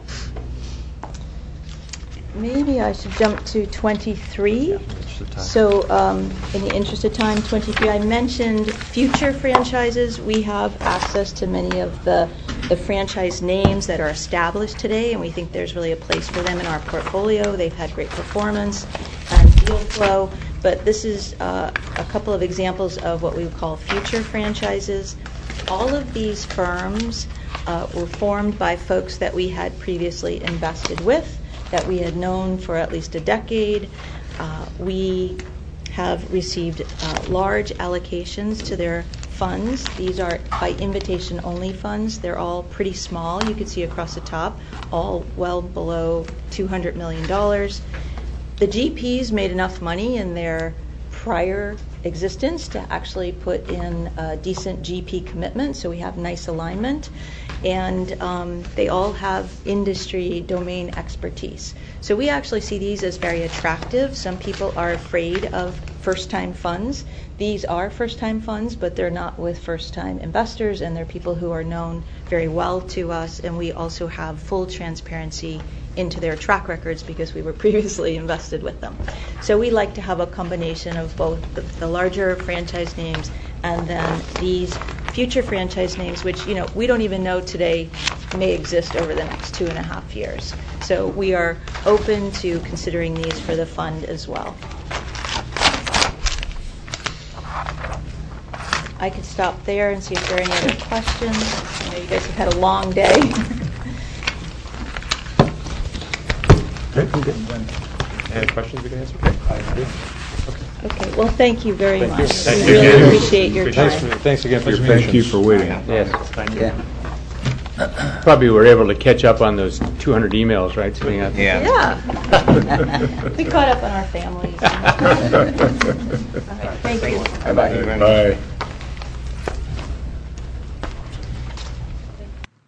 Maybe I should jump to twenty-three. Yeah, so um, in the interest of time, twenty-three, I mentioned future franchises. We have access to many of the, the franchise names that are established today, and we think there's really a place for them in our portfolio. They've had great performance and deal flow, but this is uh, a couple of examples of what we would call future franchises. All of these firms uh, were formed by folks that we had previously invested with, that we had known for at least a decade. Uh, we have received uh, large allocations to their funds. These are by invitation only funds. They're all pretty small. You can see across the top, all well below two hundred million dollars. The G Ps made enough money in their prior existence to actually put in a decent G P commitment, so we have nice alignment. And um, they all have industry domain expertise. So we actually see these as very attractive. Some people are afraid of first-time funds. These are first-time funds, but they're not with first-time investors, and they're people who are known very well to us, and we also have full transparency into their track records because we were previously invested with them. So we like to have a combination of both the, the larger franchise names and then these future franchise names, which, you know, we don't even know today may exist over the next two and a half years. So we are open to considering these for the fund as well. I could stop there and see if there are any other questions. I know you guys have had a long day. Any questions we can answer? Okay. Okay, well, thank you very Thank you. much. Thank We you. really appreciate your Thanks, time. for, thanks again for your Thank patience. you for waiting. Yes. Thank you. Yeah. Probably were able to catch up on those two hundred emails, right? Something like that. Yeah. We caught up on our families. All right, thank you. Bye.